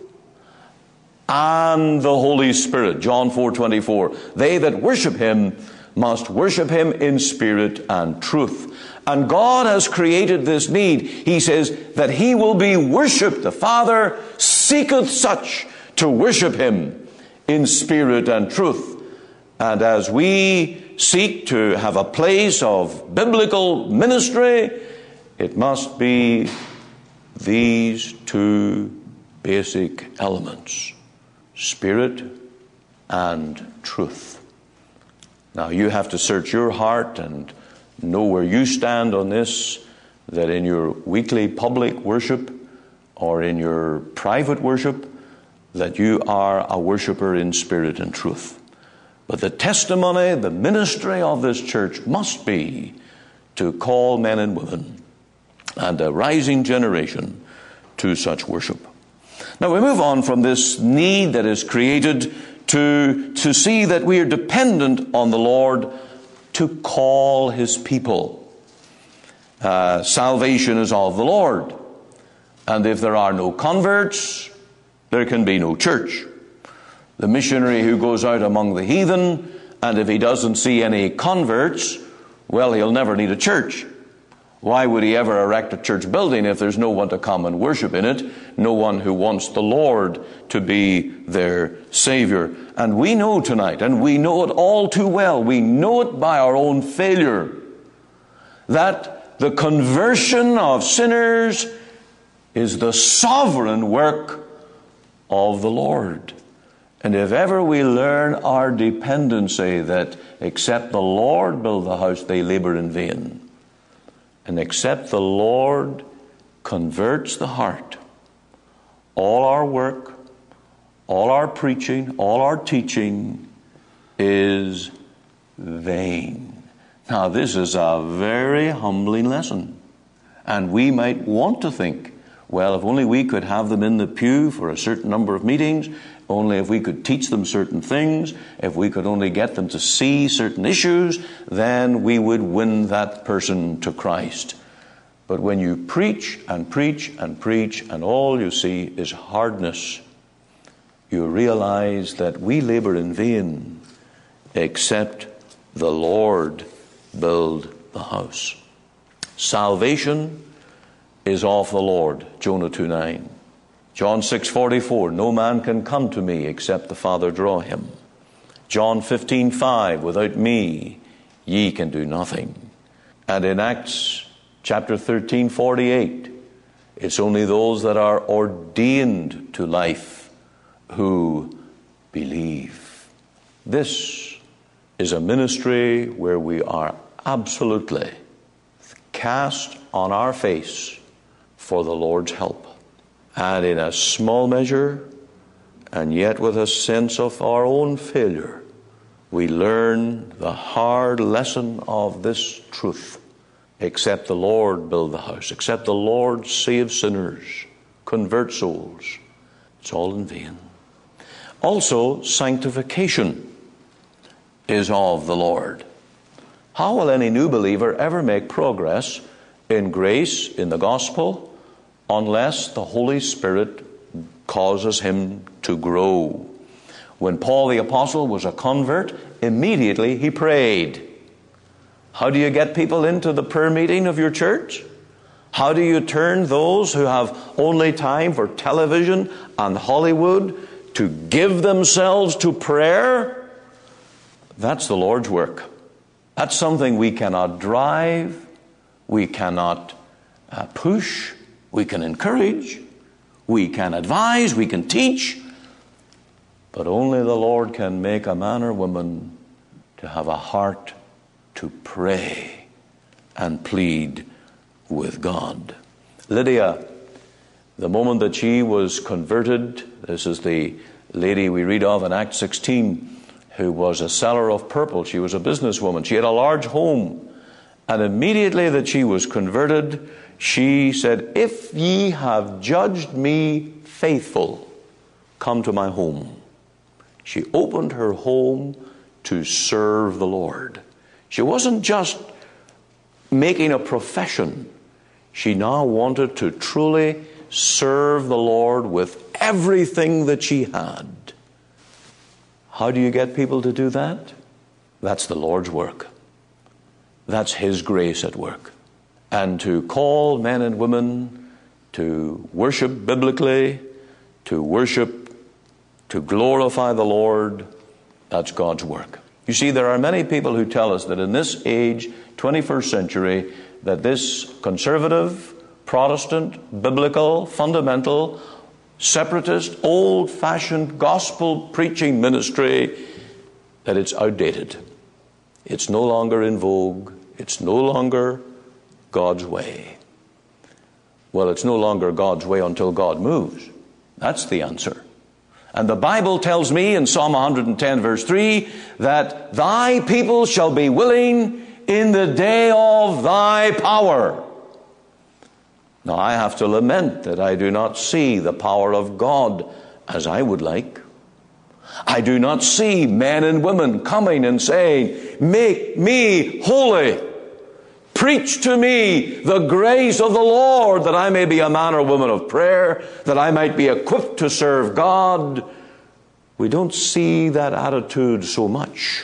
and the Holy Spirit. John four twenty-four. They that worship him must worship him in spirit and truth. And God has created this need. He says that he will be worshipped. The Father seeketh such to worship him in spirit and truth. And as we seek to have a place of biblical ministry, it must be these two basic elements, spirit and truth. Now you have to search your heart and know where you stand on this, that in your weekly public worship or in your private worship, that you are a worshiper in spirit and truth. But the testimony, the ministry of this church must be to call men and women and a rising generation to such worship. Now we move on from this need that is created to, to see that we are dependent on the Lord to call his people. Uh, salvation is of the Lord. And if there are no converts, there can be no church. The missionary who goes out among the heathen, and if he doesn't see any converts, well, he'll never need a church. Why would he ever erect a church building if there's no one to come and worship in it? No one who wants the Lord to be their Savior. And we know tonight, and we know it all too well, we know it by our own failure, that the conversion of sinners is the sovereign work of the Lord. And if ever we learn our dependency, that except the Lord build the house, they labor in vain. And except the Lord converts the heart, all our work, all our preaching, all our teaching is vain. Now this is a very humbling lesson. And we might want to think, well, if only we could have them in the pew for a certain number of meetings, only if we could teach them certain things, if we could only get them to see certain issues, then we would win that person to Christ. But when you preach and preach and preach and all you see is hardness, you realize that we labor in vain except the Lord build the house. Salvation is of the Lord, Jonah two nine. John six forty-four, no man can come to me except the Father draw him. John fifteen five, without me ye can do nothing. And in Acts chapter thirteen forty-eight, it's only those that are ordained to life who believe. This is a ministry where we are absolutely cast on our face for the Lord's help. And in a small measure, and yet with a sense of our own failure, we learn the hard lesson of this truth. Except the Lord build the house, except the Lord save sinners, convert souls, it's all in vain. Also, sanctification is of the Lord. How will any new believer ever make progress in grace, in the gospel, unless the Holy Spirit causes him to grow? When Paul the Apostle was a convert, immediately he prayed. How do you get people into the prayer meeting of your church? How do you turn those who have only time for television and Hollywood to give themselves to prayer? That's the Lord's work. That's something we cannot drive, we cannot uh, push, we can encourage, we can advise, we can teach, but only the Lord can make a man or woman to have a heart to pray and plead with God. Lydia, the moment that she was converted, this is the lady we read of in Acts sixteen, who was a seller of purple. She was a businesswoman. She had a large home. And immediately that she was converted, she said, "If ye have judged me faithful, come to my home." She opened her home to serve the Lord. She wasn't just making a profession. She now wanted to truly serve the Lord with everything that she had. How do you get people to do that? That's the Lord's work. That's His grace at work. And to call men and women to worship biblically, to worship, to glorify the Lord, that's God's work. You see, there are many people who tell us that in this age, twenty-first century, that this conservative, Protestant, biblical, fundamental, separatist, old-fashioned, gospel-preaching ministry, that it's outdated. It's no longer in vogue. It's no longer God's way. Well, it's no longer God's way until God moves. That's the answer. And the Bible tells me in Psalm one hundred ten, verse three, that thy people shall be willing in the day of thy power. Now, I have to lament that I do not see the power of God as I would like. I do not see men and women coming and saying, "Make me holy. Preach to me the grace of the Lord, that I may be a man or woman of prayer, that I might be equipped to serve God." We don't see that attitude so much.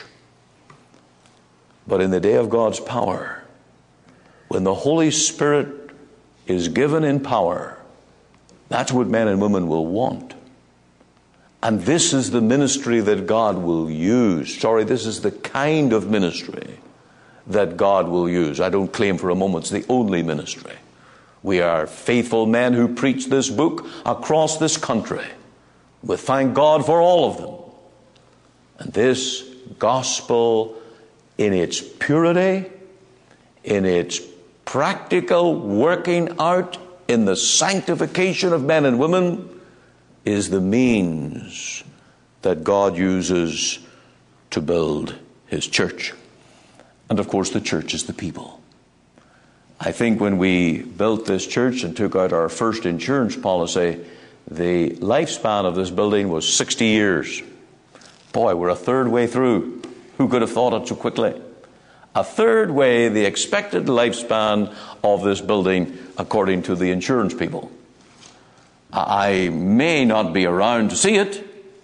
But in the day of God's power, when the Holy Spirit is given in power, that's what men and women will want. And this is the ministry that God will use. Sorry, this is the kind of ministry that God will use. I don't claim for a moment it's the only ministry. We are faithful men who preach this book across this country. We thank God for all of them. And this gospel, in its purity, in its practical working out in the sanctification of men and women, is the means that God uses to build His church. And of course, the church is the people. I think when we built this church and took out our first insurance policy, the lifespan of this building was sixty years. Boy, we're a third way through. Who could have thought it so quickly? A third way the expected lifespan of this building, according to the insurance people. I may not be around to see it,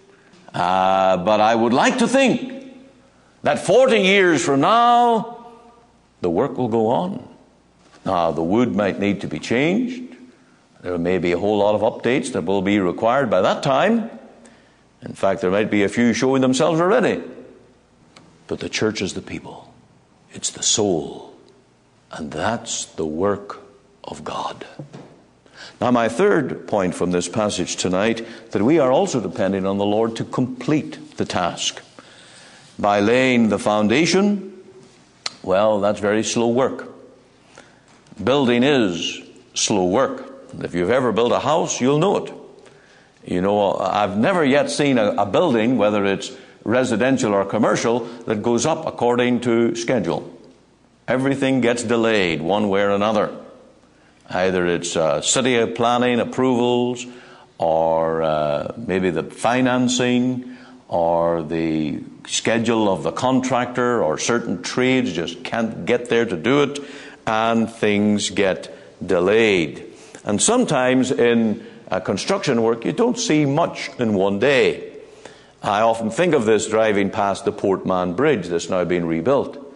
uh, but I would like to think that forty years from now, the work will go on. Now, the wood might need to be changed. There may be a whole lot of updates that will be required by that time. In fact, there might be a few showing themselves already. But the church is the people. It's the soul. And that's the work of God. Now, my third point from this passage tonight, that we are also depending on the Lord to complete the task. By laying the foundation, well, that's very slow work. Building is slow work. If you've ever built a house, you'll know it. You know, I've never yet seen a, a building, whether it's residential or commercial, that goes up according to schedule. Everything gets delayed one way or another. Either it's uh, city planning approvals, or uh, maybe the financing, or the schedule of the contractor, or certain trades just can't get there to do it, and things get delayed. And sometimes in uh, construction work, you don't see much in one day. I often think of this driving past the Portman Bridge that's now being rebuilt.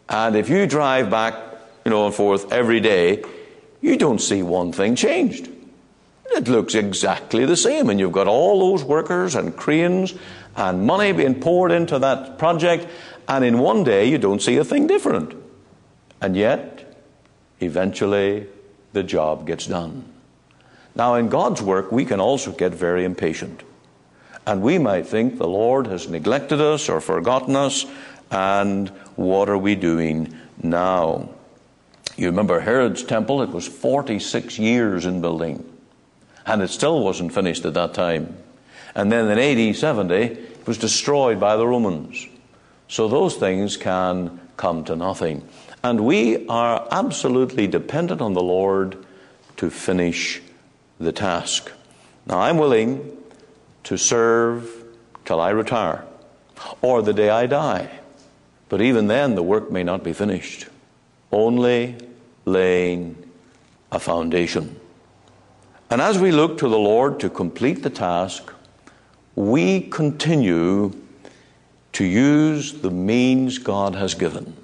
And if you drive back, you know, and forth every day, you don't see one thing changed. It looks exactly the same. And you've got all those workers and cranes and money being poured into that project. And in one day, you don't see a thing different. And yet, eventually, the job gets done. Now, in God's work, we can also get very impatient. And we might think the Lord has neglected us or forgotten us, and what are we doing now? You remember Herod's temple, it was forty-six years in building, and it still wasn't finished at that time. And then in A D seventy, it was destroyed by the Romans. So those things can come to nothing. And we are absolutely dependent on the Lord to finish the task. Now, I'm willing to serve till I retire or the day I die. But even then, the work may not be finished. Only laying a foundation. And as we look to the Lord to complete the task, we continue to use the means God has given.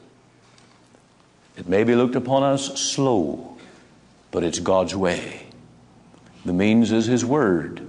It may be looked upon as slow, but it's God's way. The means is His Word.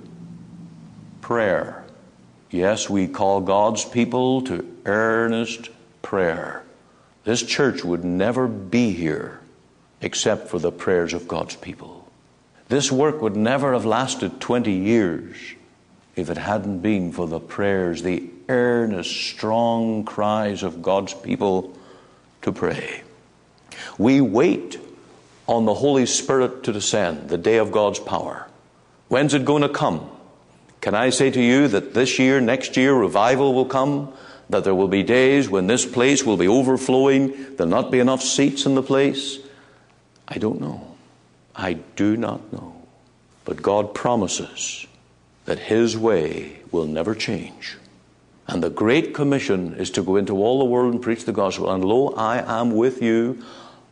Prayer. Yes, we call God's people to earnest prayer. This church would never be here except for the prayers of God's people. This work would never have lasted twenty years if it hadn't been for the prayers, the earnest, strong cries of God's people to pray. We wait on the Holy Spirit to descend, the day of God's power. When's it going to come? Can I say to you that this year, next year, revival will come? That there will be days when this place will be overflowing, there'll not be enough seats in the place? I don't know. I do not know. But God promises that His way will never change. And the Great Commission is to go into all the world and preach the gospel. And lo, I am with you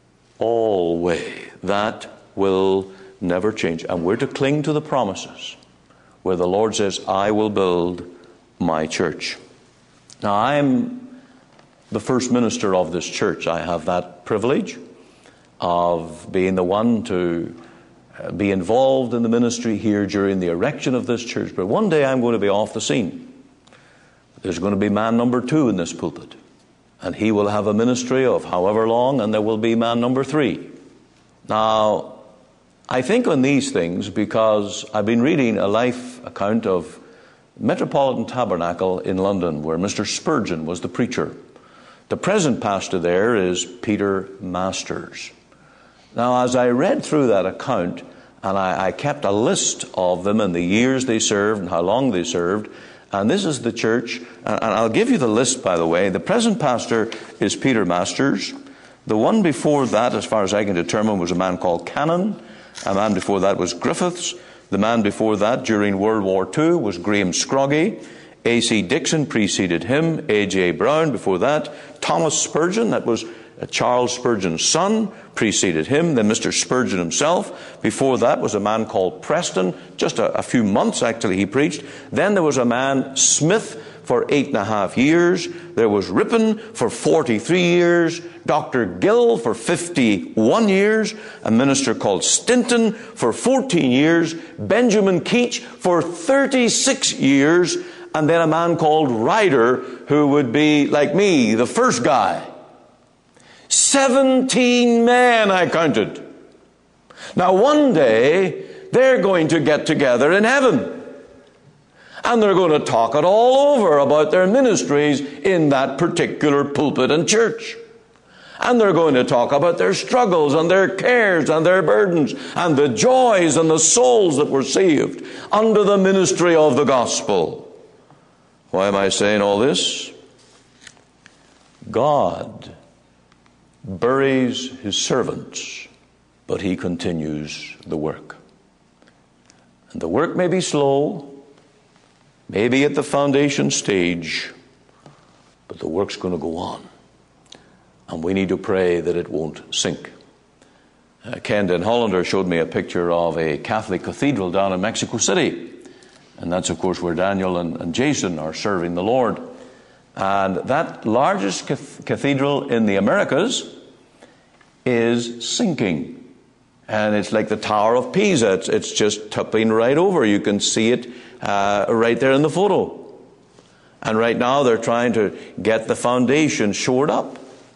always. That will never change. And we're to cling to the promises where the Lord says, I will build my church. Now, I'm the first minister of this church. I have that privilege of being the one to be involved in the ministry here during the erection of this church. But one day I'm going to be off the scene. There's going to be man number two in this pulpit. And he will have a ministry of however long, and there will be man number three. Now, I think on these things because I've been reading a life account of Metropolitan Tabernacle in London, where Mister Spurgeon was the preacher. The present pastor there is Peter Masters. Now, as I read through that account, and I, I kept a list of them and the years they served and how long they served, and this is the church, and I'll give you the list, by the way. The present pastor is Peter Masters. The one before that, as far as I can determine, was a man called Cannon. A man before that was Griffiths. The man before that, during World War Two, was Graham Scroggie. A C Dixon preceded him. A J Brown before that. Thomas Spurgeon, that was Charles Spurgeon's son, preceded him. Then Mister Spurgeon himself. Before that was a man called Preston. Just a, a few months, actually, he preached. Then there was a man, Smith, for eight and a half years. There was Ripon for forty-three years. Doctor Gill for fifty-one years. A minister called Stinton for fourteen years. Benjamin Keach for thirty-six years. And then a man called Ryder, who would be, like me, the first guy. Seventeen men I counted. Now one day, they're going to get together in heaven. And they're going to talk it all over about their ministries in that particular pulpit and church. And they're going to talk about their struggles and their cares and their burdens and the joys and the souls that were saved under the ministry of the gospel. Why am I saying all this? God buries His servants, but He continues the work. And the work may be slow, maybe at the foundation stage, but the work's going to go on. And we need to pray that it won't sink. Uh, Ken Den Hollander showed me a picture of a Catholic cathedral down in Mexico City. And that's, of course, where Daniel and, and Jason are serving the Lord. And that largest cath- cathedral in the Americas is sinking. And it's like the Tower of Pisa. It's, it's just tipping right over. You can see it uh, right there in the photo. And right now they're trying to get the foundation shored up.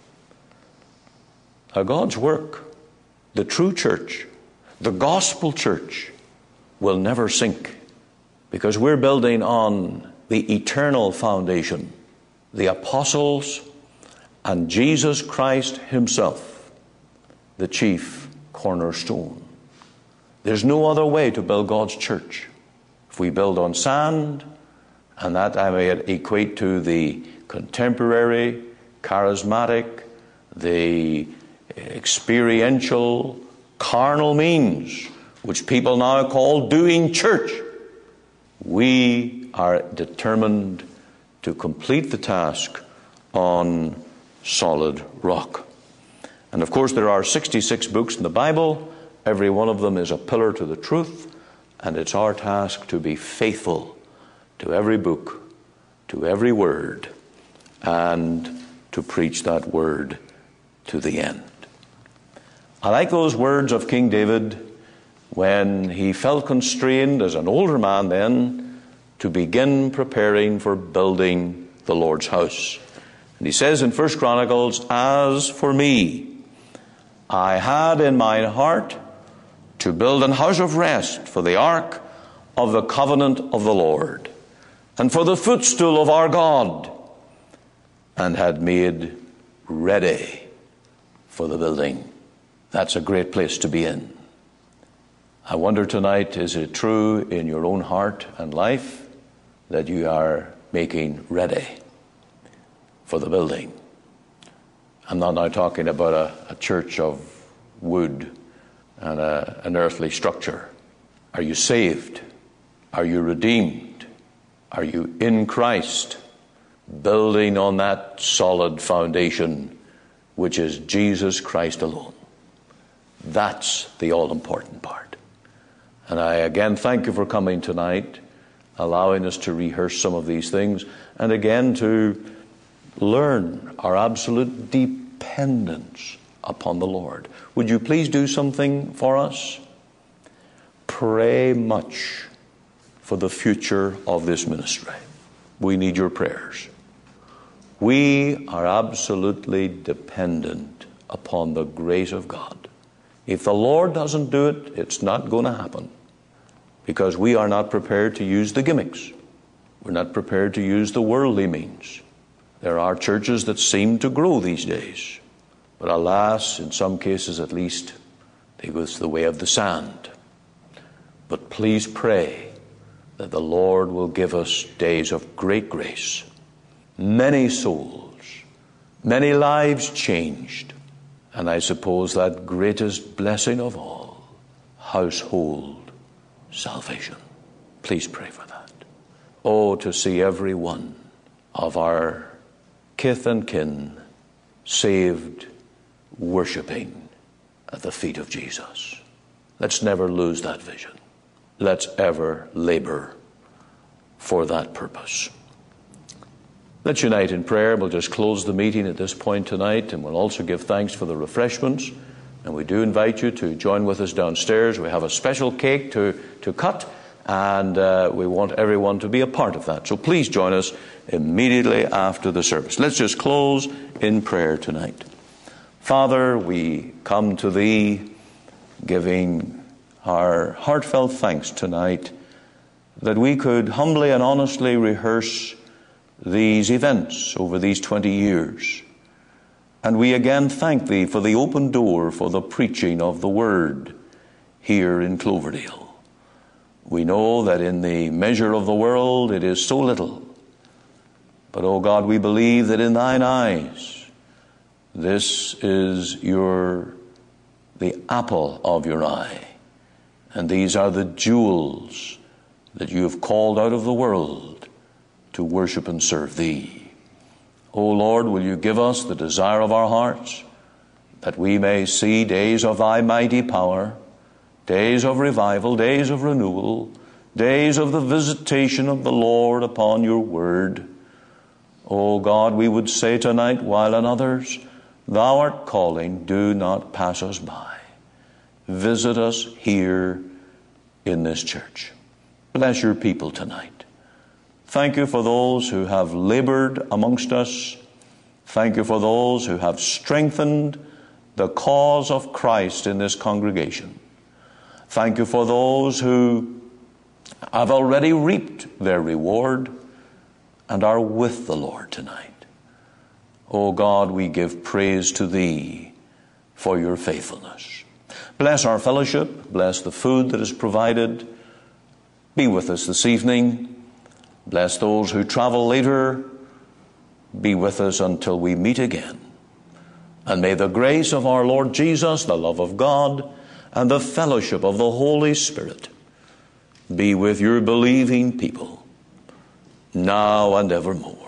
Now, God's work, the true church, the gospel church, will never sink, because we're building on the eternal foundation, the apostles and Jesus Christ himself, the chief cornerstone. There's no other way to build God's church. If we build on sand, and that I may equate to the contemporary, charismatic, the experiential, carnal means, which people now call doing church, we are determined to complete the task on solid rock. And of course, there are sixty-six books in the Bible. Every one of them is a pillar to the truth, and it's our task to be faithful to every book, to every word, and to preach that word to the end. I like those words of King David when he felt constrained as an older man then to begin preparing for building the Lord's house. And he says in First Chronicles, "As for me, I had in mine heart to build an house of rest for the ark of the covenant of the Lord, and for the footstool of our God, and had made ready for the building." That's a great place to be in. I wonder tonight, is it true in your own heart and life that you are making ready for the building? I'm not now talking about a, a church of wood and a, an earthly structure. Are you saved? Are you redeemed? Are you in Christ, building on that solid foundation, which is Jesus Christ alone? That's the all-important part. And I again thank you for coming tonight, allowing us to rehearse some of these things, and again to learn our absolute dependence upon the Lord. Would you please do something for us? Pray much for the future of this ministry. We need your prayers. We are absolutely dependent upon the grace of God. If the Lord doesn't do it, it's not going to happen, because we are not prepared to use the gimmicks. We're not prepared to use the worldly means. There are churches that seem to grow these days, but alas, in some cases at least, they go the way of the sand. But please pray that the Lord will give us days of great grace, many souls, many lives changed, and I suppose that greatest blessing of all, household salvation. Please pray for that. Oh, to see every one of our kith and kin saved, worshiping at the feet of Jesus. Let's never lose that vision. Let's ever labor for that purpose. Let's unite in prayer. We'll just close the meeting at this point tonight, and we'll also give thanks for the refreshments. And we do invite you to join with us downstairs. We have a special cake to, to cut, and uh, we want everyone to be a part of that. So please join us immediately after the service. Let's just close in prayer tonight. Father, we come to Thee giving our heartfelt thanks tonight that we could humbly and honestly rehearse these events over these twenty years. And we again thank Thee for the open door for the preaching of the Word here in Cloverdale. We know that in the measure of the world it is so little. But, oh God, we believe that in Thine eyes this is your, the apple of your eye. And these are the jewels that you have called out of the world to worship and serve Thee. O Lord, will you give us the desire of our hearts, that we may see days of Thy mighty power, days of revival, days of renewal, days of the visitation of the Lord upon your word. O God, we would say tonight, while on others thou art calling, do not pass us by. Visit us here in this church. Bless your people tonight. Thank you for those who have labored amongst us. Thank you for those who have strengthened the cause of Christ in this congregation. Thank you for those who have already reaped their reward and are with the Lord tonight. O God, we give praise to Thee for your faithfulness. Bless our fellowship. Bless the food that is provided. Be with us this evening. Bless those who travel later. Be with us until we meet again. And may the grace of our Lord Jesus, the love of God, and the fellowship of the Holy Spirit be with your believing people, now and evermore.